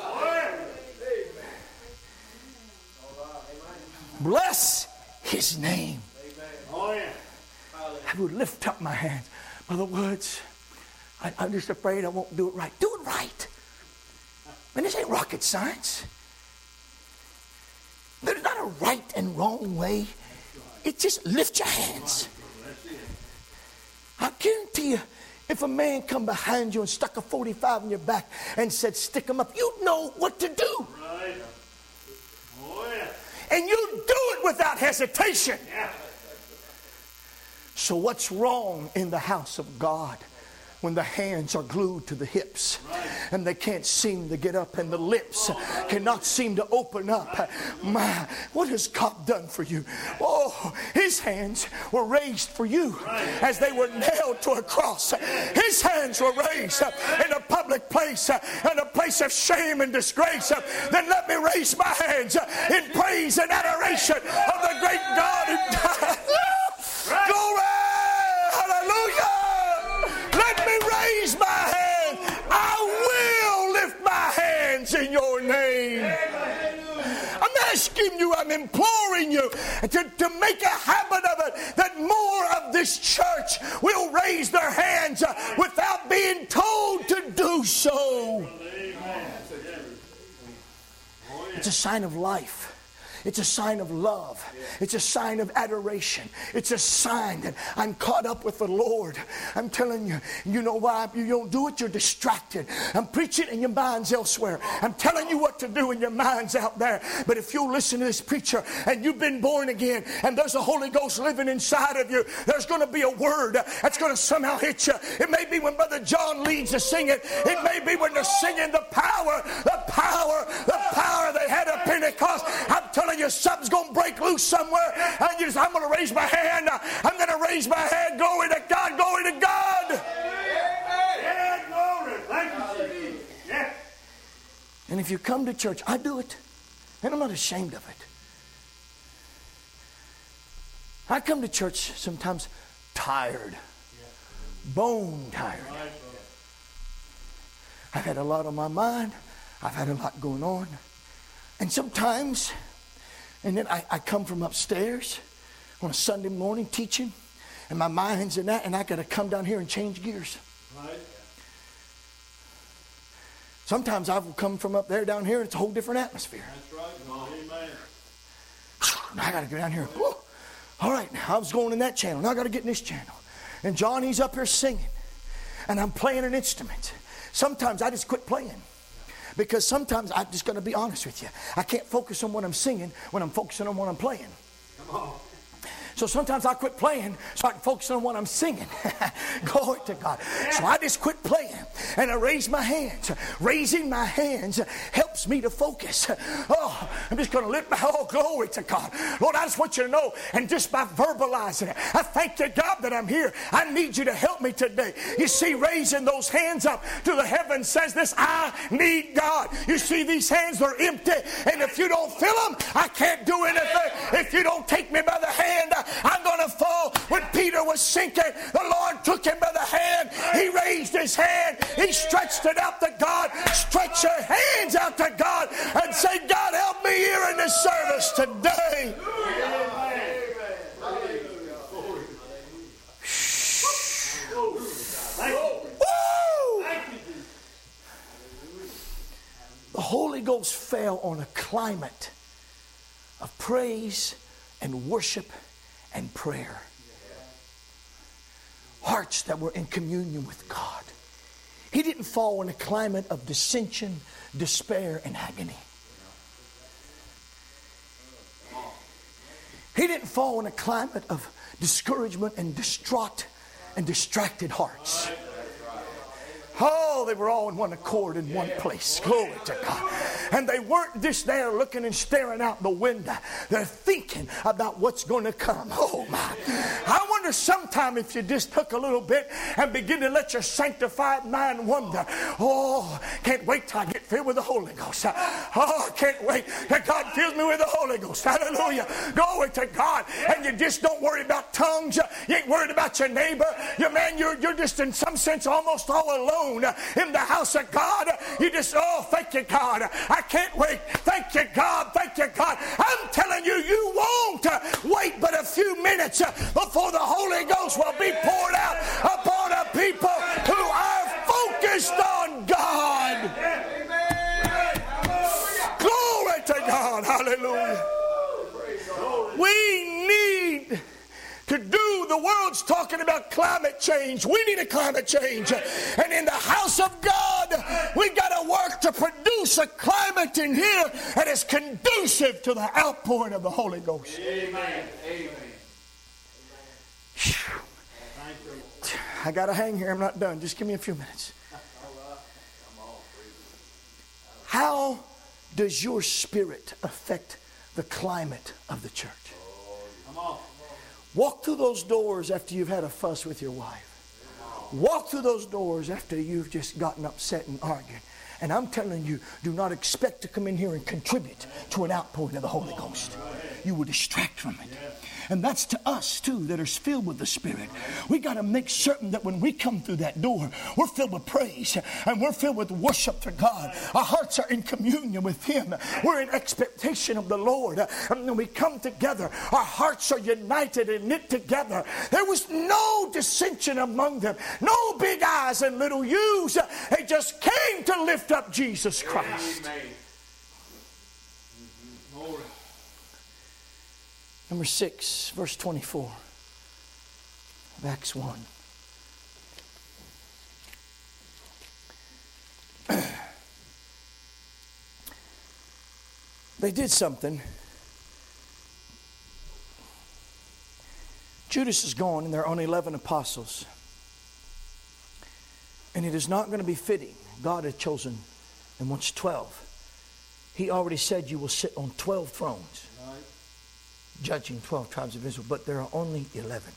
Bless his name. Oh, yeah. I would lift up my hands. Brother Woods, I, I'm just afraid I won't do it right. Do it right. Man, this ain't rocket science. There's not a right and wrong way. It's just lift your hands. I guarantee you, if a man come behind you and stuck a forty-five in your back and said, stick them up, you'd know what to do. Right. Oh, yeah. And you do it without hesitation. Yeah. So what's wrong in the house of God when the hands are glued to the hips and they can't seem to get up and the lips cannot seem to open up? My, what has God done for you? Oh, his hands were raised for you as they were nailed to a cross. His hands were raised in a public place, in a place of shame and disgrace. Then let me raise my hands in praise and adoration of the great God who died. Glory! Hallelujah! Let me raise my hand. I will lift my hands in your name. I'm asking you, I'm imploring you to, to make a habit of it, that more of this church will raise their hands without being told to do so. It's a sign of life. It's a sign of love. It's a sign of adoration. It's a sign that I'm caught up with the Lord. I'm telling you, you know why you don't do it? You're distracted. I'm preaching and your mind's elsewhere. I'm telling you what to do and your mind's out there. But if you listen to this preacher and you've been born again and there's a Holy Ghost living inside of you, there's going to be a word that's going to somehow hit you. It may be when Brother John leads the singing. It may be when they're singing the power, the power, the power they had at Pentecost. I'm telling you, something's going to break loose somewhere. And you just, I'm going to raise my hand. I'm going to raise my hand. Glory to God. Glory to God. Yeah, glory. Thank you, Jesus. Yeah. And if you come to church, I do it. And I'm not ashamed of it. I come to church sometimes tired. Bone tired. I've had a lot on my mind. I've had a lot going on. And sometimes... And then I, I come from upstairs on a Sunday morning teaching, and my mind's in that, and I got to come down here and change gears. Right. Sometimes I will come from up there down here, and it's a whole different atmosphere. That's right. Oh, amen. I got to go down here. Whoa. All right, now I was going in that channel. Now I got to get in this channel. And John, he's up here singing. And I'm playing an instrument. Sometimes I just quit playing. Because sometimes I'm just going to be honest with you. I can't focus on what I'm singing when I'm focusing on what I'm playing. Come on. So sometimes I quit playing so I can focus on what I'm singing. Glory to God. So I just quit playing and I raise my hands. Raising my hands helps me to focus. Oh, I'm just going to lift my, oh, glory to God. Lord, I just want you to know, and just by verbalizing it, I thank you, God, that I'm here. I need you to help me today. You see, raising those hands up to the heavens says this, I need God. You see, these hands are empty, and if you don't fill them, I can't do anything. If you don't take me by the hand, I'm going to fall. When Peter was sinking, the Lord took him by the hand. He raised his hand. He stretched it out to God. Stretch your hands out to God and say, God, help me here in this service today. Woo! The Holy Ghost fell on a climate of praise and worship and prayer. Hearts that were in communion with God. He didn't fall in a climate of dissension, despair, and agony. He didn't fall in a climate of discouragement and distraught and distracted hearts. Oh, they were all in one accord in one place. Glory to God. And they weren't just there looking and staring out the window. They're thinking about what's going to come. Oh, my. I wonder sometime if you just took a little bit and begin to let your sanctified mind wonder. Oh, can't wait till I get filled with the Holy Ghost. Oh, can't wait till God fills me with the Holy Ghost. Hallelujah. Glory to God. And you just don't worry about tongues. You ain't worried about your neighbor. You man, you're, you're just in some sense almost all alone in the house of God. You just, oh, thank you, God. I can't wait. Thank you, God. Thank you, God. I'm telling you, you won't wait but a few minutes before the Holy Ghost will be poured out upon a people who are focused on God. Glory to God. Hallelujah. We need to do, the world's talking about climate change. We need a climate change. And in the house of God, we got to work to produce a climate in here that is conducive to the outpouring of the Holy Ghost. Amen. Amen. I got to hang here. I'm not done. Just give me a few minutes. How does your spirit affect the climate of the church? Come on. Walk through those doors after you've had a fuss with your wife. Walk through those doors after you've just gotten upset and argued. And I'm telling you, do not expect to come in here and contribute to an outpouring of the Holy Ghost. You will distract from it. And that's to us too that are filled with the Spirit. We got to make certain that when we come through that door, we're filled with praise and we're filled with worship to God. Our hearts are in communion with Him. We're in expectation of the Lord. And when we come together, our hearts are united and knit together. There was no dissension among them, no big eyes and little U's. They just came to lift up Jesus Christ. Amen. Number six, verse twenty-four of Acts one. They did something. Judas is gone and there are only eleven apostles. And it is not going to be fitting. God had chosen and wants twelve. He already said you will sit on twelve thrones. Judging twelve tribes of Israel, but there are only eleven.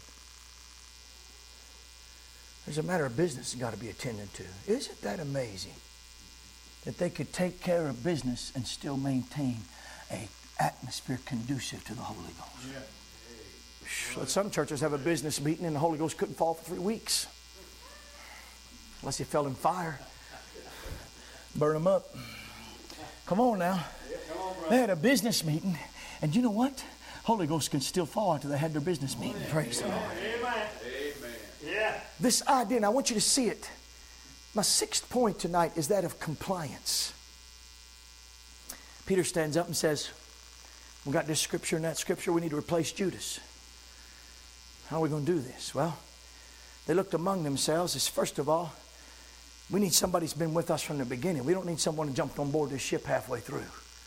There's a matter of business that's got to be attended to. Isn't that amazing that they could take care of business and still maintain an atmosphere conducive to the Holy Ghost? Yeah. Let some churches have a business meeting and the Holy Ghost couldn't fall for three weeks. Unless he fell in fire. Burn them up. Come on now. They had a business meeting, and you know what? Holy Ghost can still fall after they had their business meeting. Praise the Lord. Amen. Amen. Yeah. This idea, and I want you to see it. My sixth point tonight is that of compliance. Peter stands up and says, we got this scripture and that scripture. We need to replace Judas. How are we going to do this? Well, they looked among themselves as, first of all, we need somebody who's been with us from the beginning. We don't need someone who jumped on board this ship halfway through.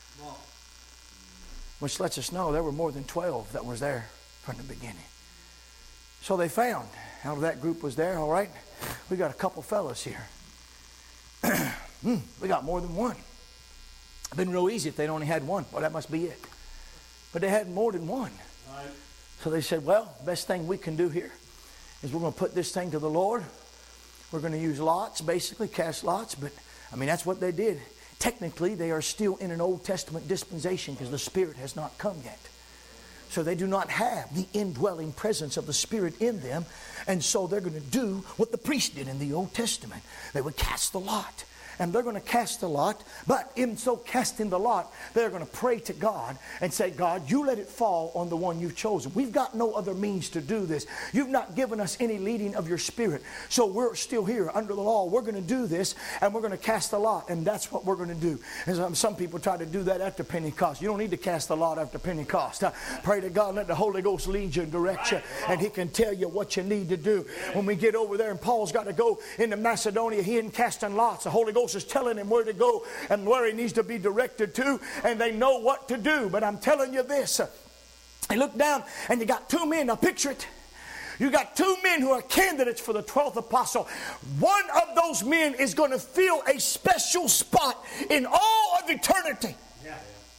Which lets us know there were more than twelve that was there from the beginning. So they found, out of that group was there, all right, we got a couple fellows here. mm, we got more than one. It'd been real easy if they'd only had one. Well, that must be it. But they had more than one. Right. So they said, well, best thing we can do here is we're going to put this thing to the Lord. We're going to use lots, basically, cast lots. But, I mean, that's what they did. Technically, they are still in an Old Testament dispensation because the Spirit has not come yet. So they do not have the indwelling presence of the Spirit in them. And so they're going to do what the priest did in the Old Testament. They would cast the lot. And they're going to cast the lot. But in so casting the lot, they're going to pray to God and say, God, you let it fall on the one you've chosen. We've got no other means to do this. You've not given us any leading of your Spirit. So we're still here under the law. We're going to do this, and we're going to cast the lot. And that's what we're going to do. And some people try to do that after Pentecost. You don't need to cast the lot after Pentecost. Uh, pray to God, let the Holy Ghost lead you and direct you. And He can tell you what you need to do. When we get over there, and Paul's got to go into Macedonia, he ain't casting lots. The Holy Ghost is telling him where to go and where he needs to be directed to, and they know what to do. But I'm telling you this, you look down and you got two men. Now picture it. You got two men who are candidates for the twelfth apostle. One of those men is going to fill a special spot in all of eternity. Yeah.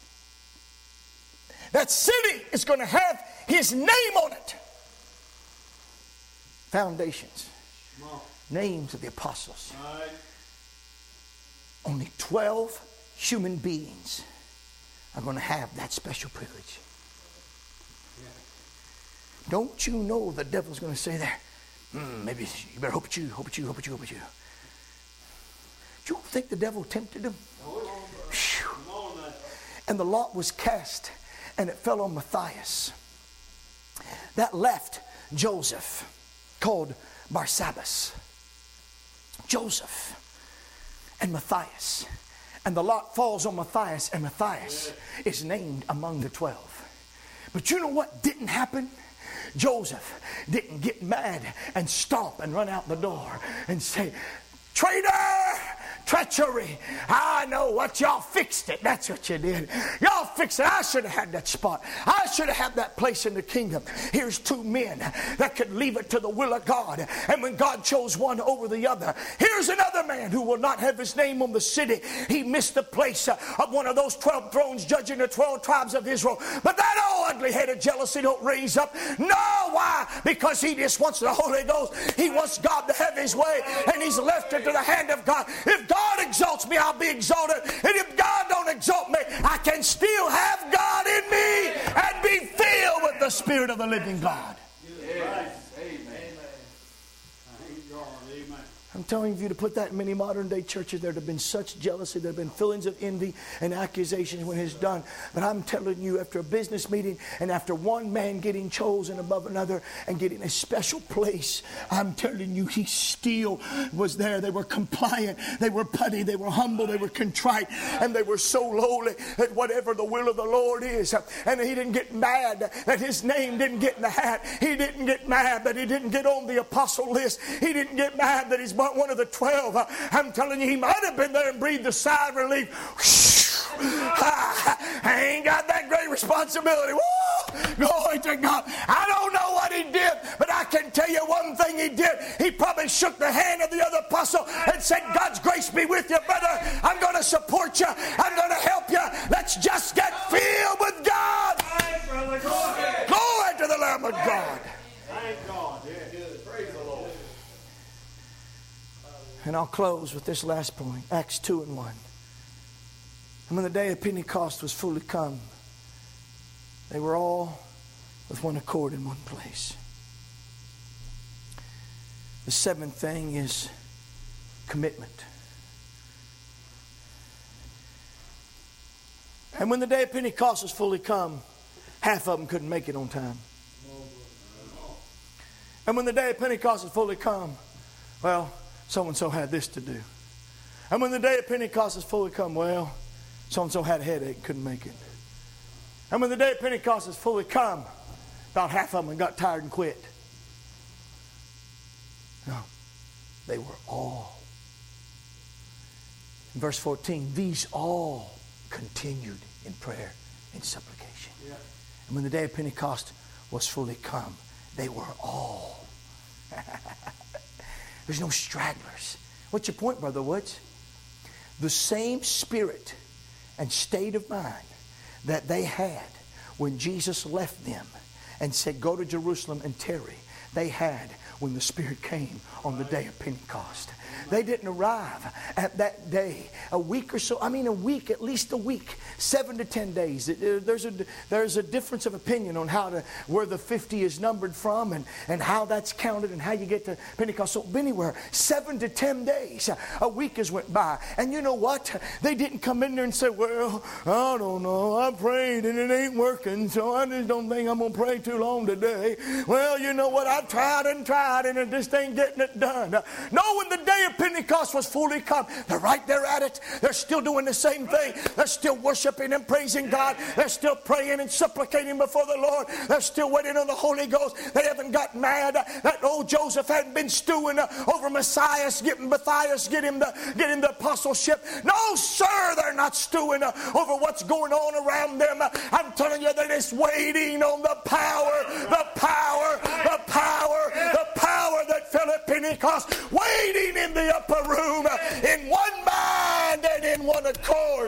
That city is going to have his name on it. Foundations. Names of the apostles. Right. Only twelve human beings are going to have that special privilege. Yeah. Don't you know the devil's going to say there, mm, maybe you better hope it's you, hope it's you, hope it's you, hope it's you. Do you think the devil tempted him? Oh, and the lot was cast, and it fell on Matthias. That left Joseph, called Barsabbas. Joseph and Matthias. And the lot falls on Matthias, and Matthias is named among the twelve. But you know what didn't happen? Joseph didn't get mad and stomp and run out the door and say, traitor! Treachery. I know what y'all fixed it. That's what you did. Y'all fixed it. I should have had that spot. I should have had that place in the kingdom. Here's two men that could leave it to the will of God. And when God chose one over the other, here's another man who will not have his name on the city. He missed the place of one of those twelve thrones judging the twelve tribes of Israel. But that old ugly head of jealousy don't raise up. No, why? Because he just wants the Holy Ghost. He wants God to have his way, and he's left it to the hand of God. If God exalts me, I'll be exalted. And if God don't exalt me, I can still have God in me and be filled with the Spirit of the living God. Yes. Amen. Amen. I'm telling you to put that in many modern day churches. There have been such jealousy. There have been feelings of envy and accusations when it's done. But I'm telling you, after a business meeting and after one man getting chosen above another and getting a special place, I'm telling you, he still was there. They were compliant. They were putty. They were humble. They were contrite. And they were so lowly that whatever the will of the Lord is. And he didn't get mad that his name didn't get in the hat. He didn't get mad that he didn't get on the apostle list. He didn't get mad that he's one of the twelve. I'm telling you, he might have been there and breathed a sigh of relief. I ain't got that great responsibility. Woo! Glory to God. I don't know what he did, but I can tell you one thing he did. He probably shook the hand of the other apostle and said, God's grace be with you, brother. I'm going to support you. I'm going to help you. Let's just get filled with God. Glory to the Lamb of God. Thank God. Praise the Lord. And I'll close with this last point, Acts two and one. And when the day of Pentecost was fully come, they were all with one accord in one place. The seventh thing is commitment. And when the day of Pentecost was fully come, half of them couldn't make it on time. And when the day of Pentecost was fully come, well, so-and-so had this to do. And when the day of Pentecost is fully come, well, so-and-so had a headache, couldn't make it. And when the day of Pentecost is fully come, about half of them got tired and quit. No, they were all. In verse fourteen, these all continued in prayer and supplication. Yeah. And when the day of Pentecost was fully come, they were all. There's no stragglers. What's your point, Brother Woods? The same spirit and state of mind that they had when Jesus left them and said, go to Jerusalem and tarry, they had when the Spirit came on the day of Pentecost. They didn't arrive at that day a week or so. I mean, a week, at least a week, seven to ten days. There's a there's a difference of opinion on how to where the fifty is numbered from and, and how that's counted and how you get to Pentecost. So anywhere, seven to ten days, a week has went by. And you know what? They didn't come in there and say, well, I don't know. I prayed and it ain't working, so I just don't think I'm going to pray too long today. Well, you know what? I've tried and tried and it just ain't getting it done. No, when the day of Pentecost was fully come, they're right there at it. They're still doing the same thing. They're still worshiping and praising God. They're still praying and supplicating before the Lord. They're still waiting on the Holy Ghost. They haven't got mad that old Joseph hadn't been stewing over Messiah, getting Matthias, get him the, get him the apostleship. No, sir, they're not stewing over what's going on around them. I'm telling you, they're just waiting on the power, the power, the power, the power that fell at Pentecost, waiting in the upper room in one mind and in one accord.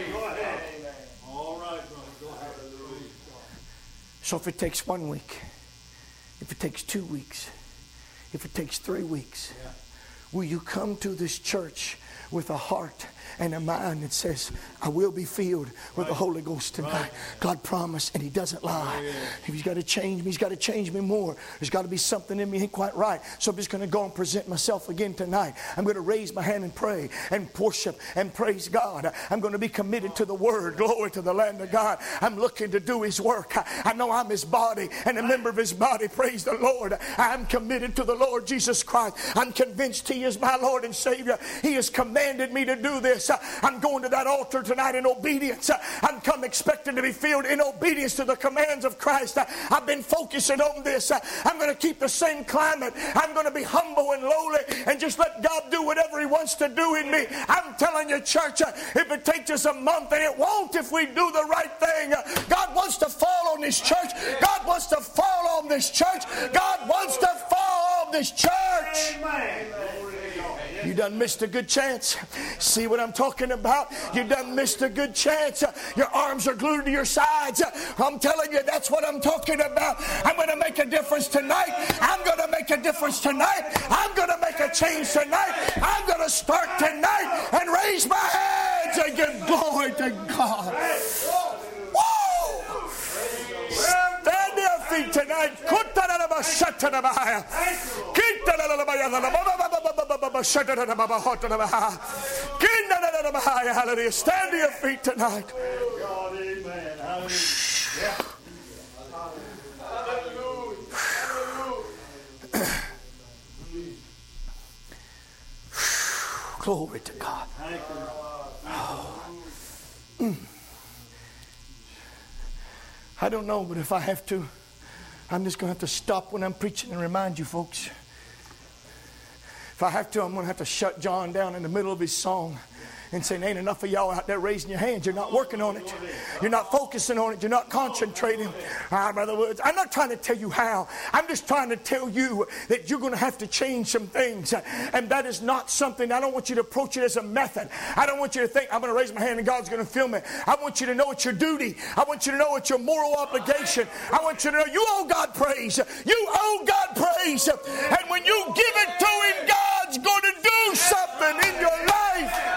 So if it takes one week, if it takes two weeks, if it takes three weeks, will you come to this church with a heart and a mind that says, I will be filled with right. the Holy Ghost tonight. Right. God promised, and He doesn't lie. Oh, yeah. If He's got to change me, He's got to change me more. There's got to be something in me ain't quite right. So I'm just going to go and present myself again tonight. I'm going to raise my hand and pray and worship and praise God. I'm going to be committed to the Word. Glory to the Lamb of God. I'm looking to do His work. I know I'm His body and a member of His body. Praise the Lord. I'm committed to the Lord Jesus Christ. I'm convinced He is my Lord and Savior. He has commanded me to do this. I'm going to that altar tonight in obedience. I'm come expecting to be filled in obedience to the commands of Christ. I've been focusing on this. I'm going to keep the same climate. I'm going to be humble and lowly and just let God do whatever He wants to do in me. I'm telling you, church, if it takes us a month, and it won't if we do the right thing. God wants to fall on this church. God wants to fall on this church. God wants to fall on this church. You done missed a good chance. See what I'm talking about? You done missed a good chance. Your arms are glued to your sides. I'm telling you, that's what I'm talking about. I'm going to make a difference tonight. I'm going to make a difference tonight. I'm going to make a change tonight. I'm going to start tonight and raise my hands and give glory to God. Woo! Stand your feet tonight. Hallelujah. Stand to your feet tonight. Glory to God. Oh. Mm. I don't know, but if I have to, I'm just going to have to stop when I'm preaching and remind you folks. If I have to, I'm going to have to shut John down in the middle of his song and say, ain't enough of y'all out there raising your hands. You're not working on it. You're not focusing on it. You're not concentrating. Ah, Brother Woods, I'm not trying to tell you how. I'm just trying to tell you that you're going to have to change some things. And that is not something, I don't want you to approach it as a method. I don't want you to think, I'm going to raise my hand and God's going to fill me. I want you to know it's your duty. I want you to know it's your moral obligation. I want you to know you owe God praise. You owe God praise. And when you give it to Him, God's going to do something in your life.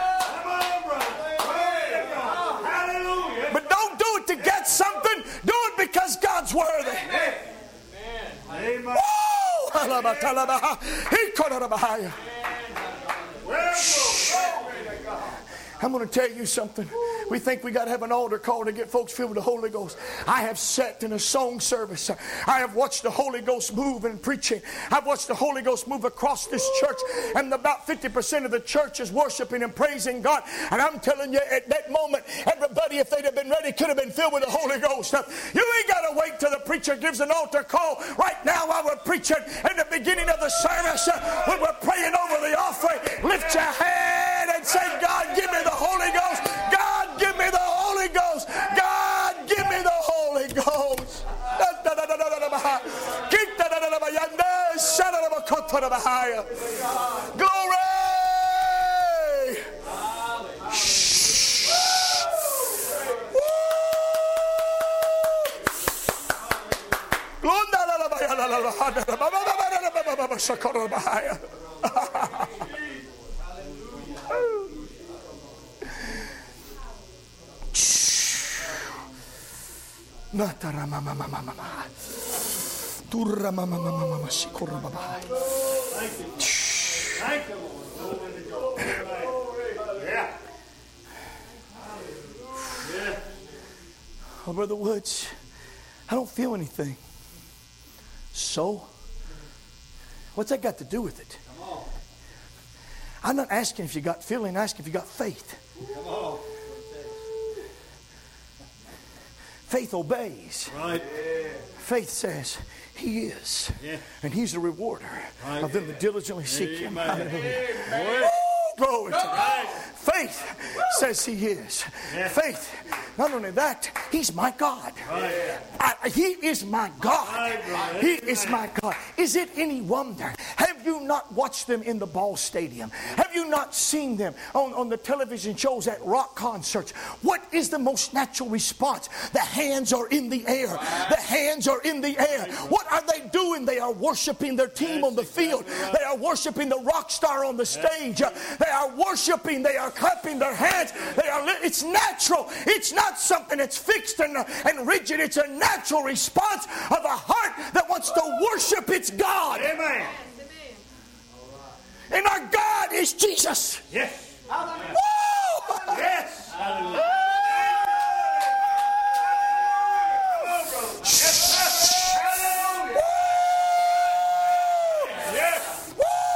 To get something, do it because God's worthy. Amen. I'm going to tell you something. We think we got to have an altar call to get folks filled with the Holy Ghost. I have sat in a song service. I have watched the Holy Ghost move in preaching. I've watched the Holy Ghost move across this church, and about fifty percent of the church is worshiping and praising God. And I'm telling you, at that moment, everybody, if they'd have been ready, could have been filled with the Holy Ghost. You ain't got to wait till the preacher gives an altar call. Right now, while we're preaching in the beginning of the service, when we're praying over the offering, lift your hand and say, God, give me the Holy Ghost. God, give me the Holy Ghost. God, give me the Holy Ghost. Glory. Thank you, Lord. Glory to God. Yeah. Yeah. Oh, Brother Woods, I don't feel anything. So, what's that got to do with it? Come on. I'm not asking if you got feeling, I'm asking if you got faith. Come on. Faith obeys. Right. Faith says, He is. Yeah. And He's a rewarder Right. of them that diligently seek Him. Amen. Hallelujah. Amen. Woo! Glory to God. Right. Faith says He is. Yeah. Faith, not only that, He's my God. Right. I, he is my God. Right, right. He is my God. Is it any wonder? Have you not watched them in the ball stadium? Have you not seen them on, on the television shows at rock concerts? What is the most natural response? The hands are in the air. The hands are in the air. What are they doing? They are worshiping their team on the field. They are worshiping the rock star on the stage. They are worshiping. They are clapping their hands. They are. It's natural. It's not something that's fixed and, and rigid. It's a natural response of a heart that wants to worship its God. Amen. And our God is Jesus. Yes. Woo! Yes. Hallelujah. Yes.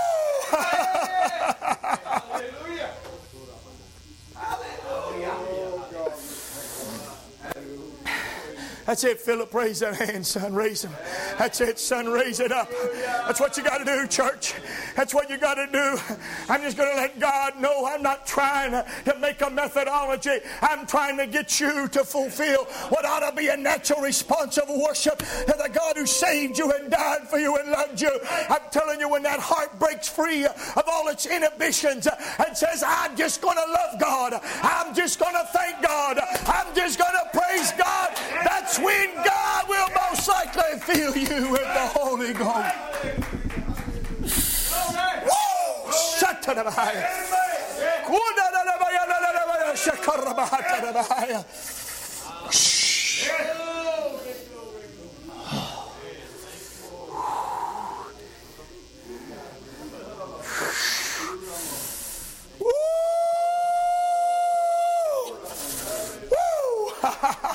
That's it, Philip. Raise that hand, son. Raise him. That's it, son. Raise it up. That's what you got to do, church. That's what you got to do. I'm just going to let God know I'm not trying to make a methodology. I'm trying to get you to fulfill what ought to be a natural response of worship to the God who saved you and died for you and loved you. I'm telling you, when that heart breaks free of all its inhibitions and says, I'm just going to love God. I'm just going to thank God. I'm just going to praise God. That's when God will most likely fill you with the Holy Ghost. Woo! Shut to the behind. Woo! Woo!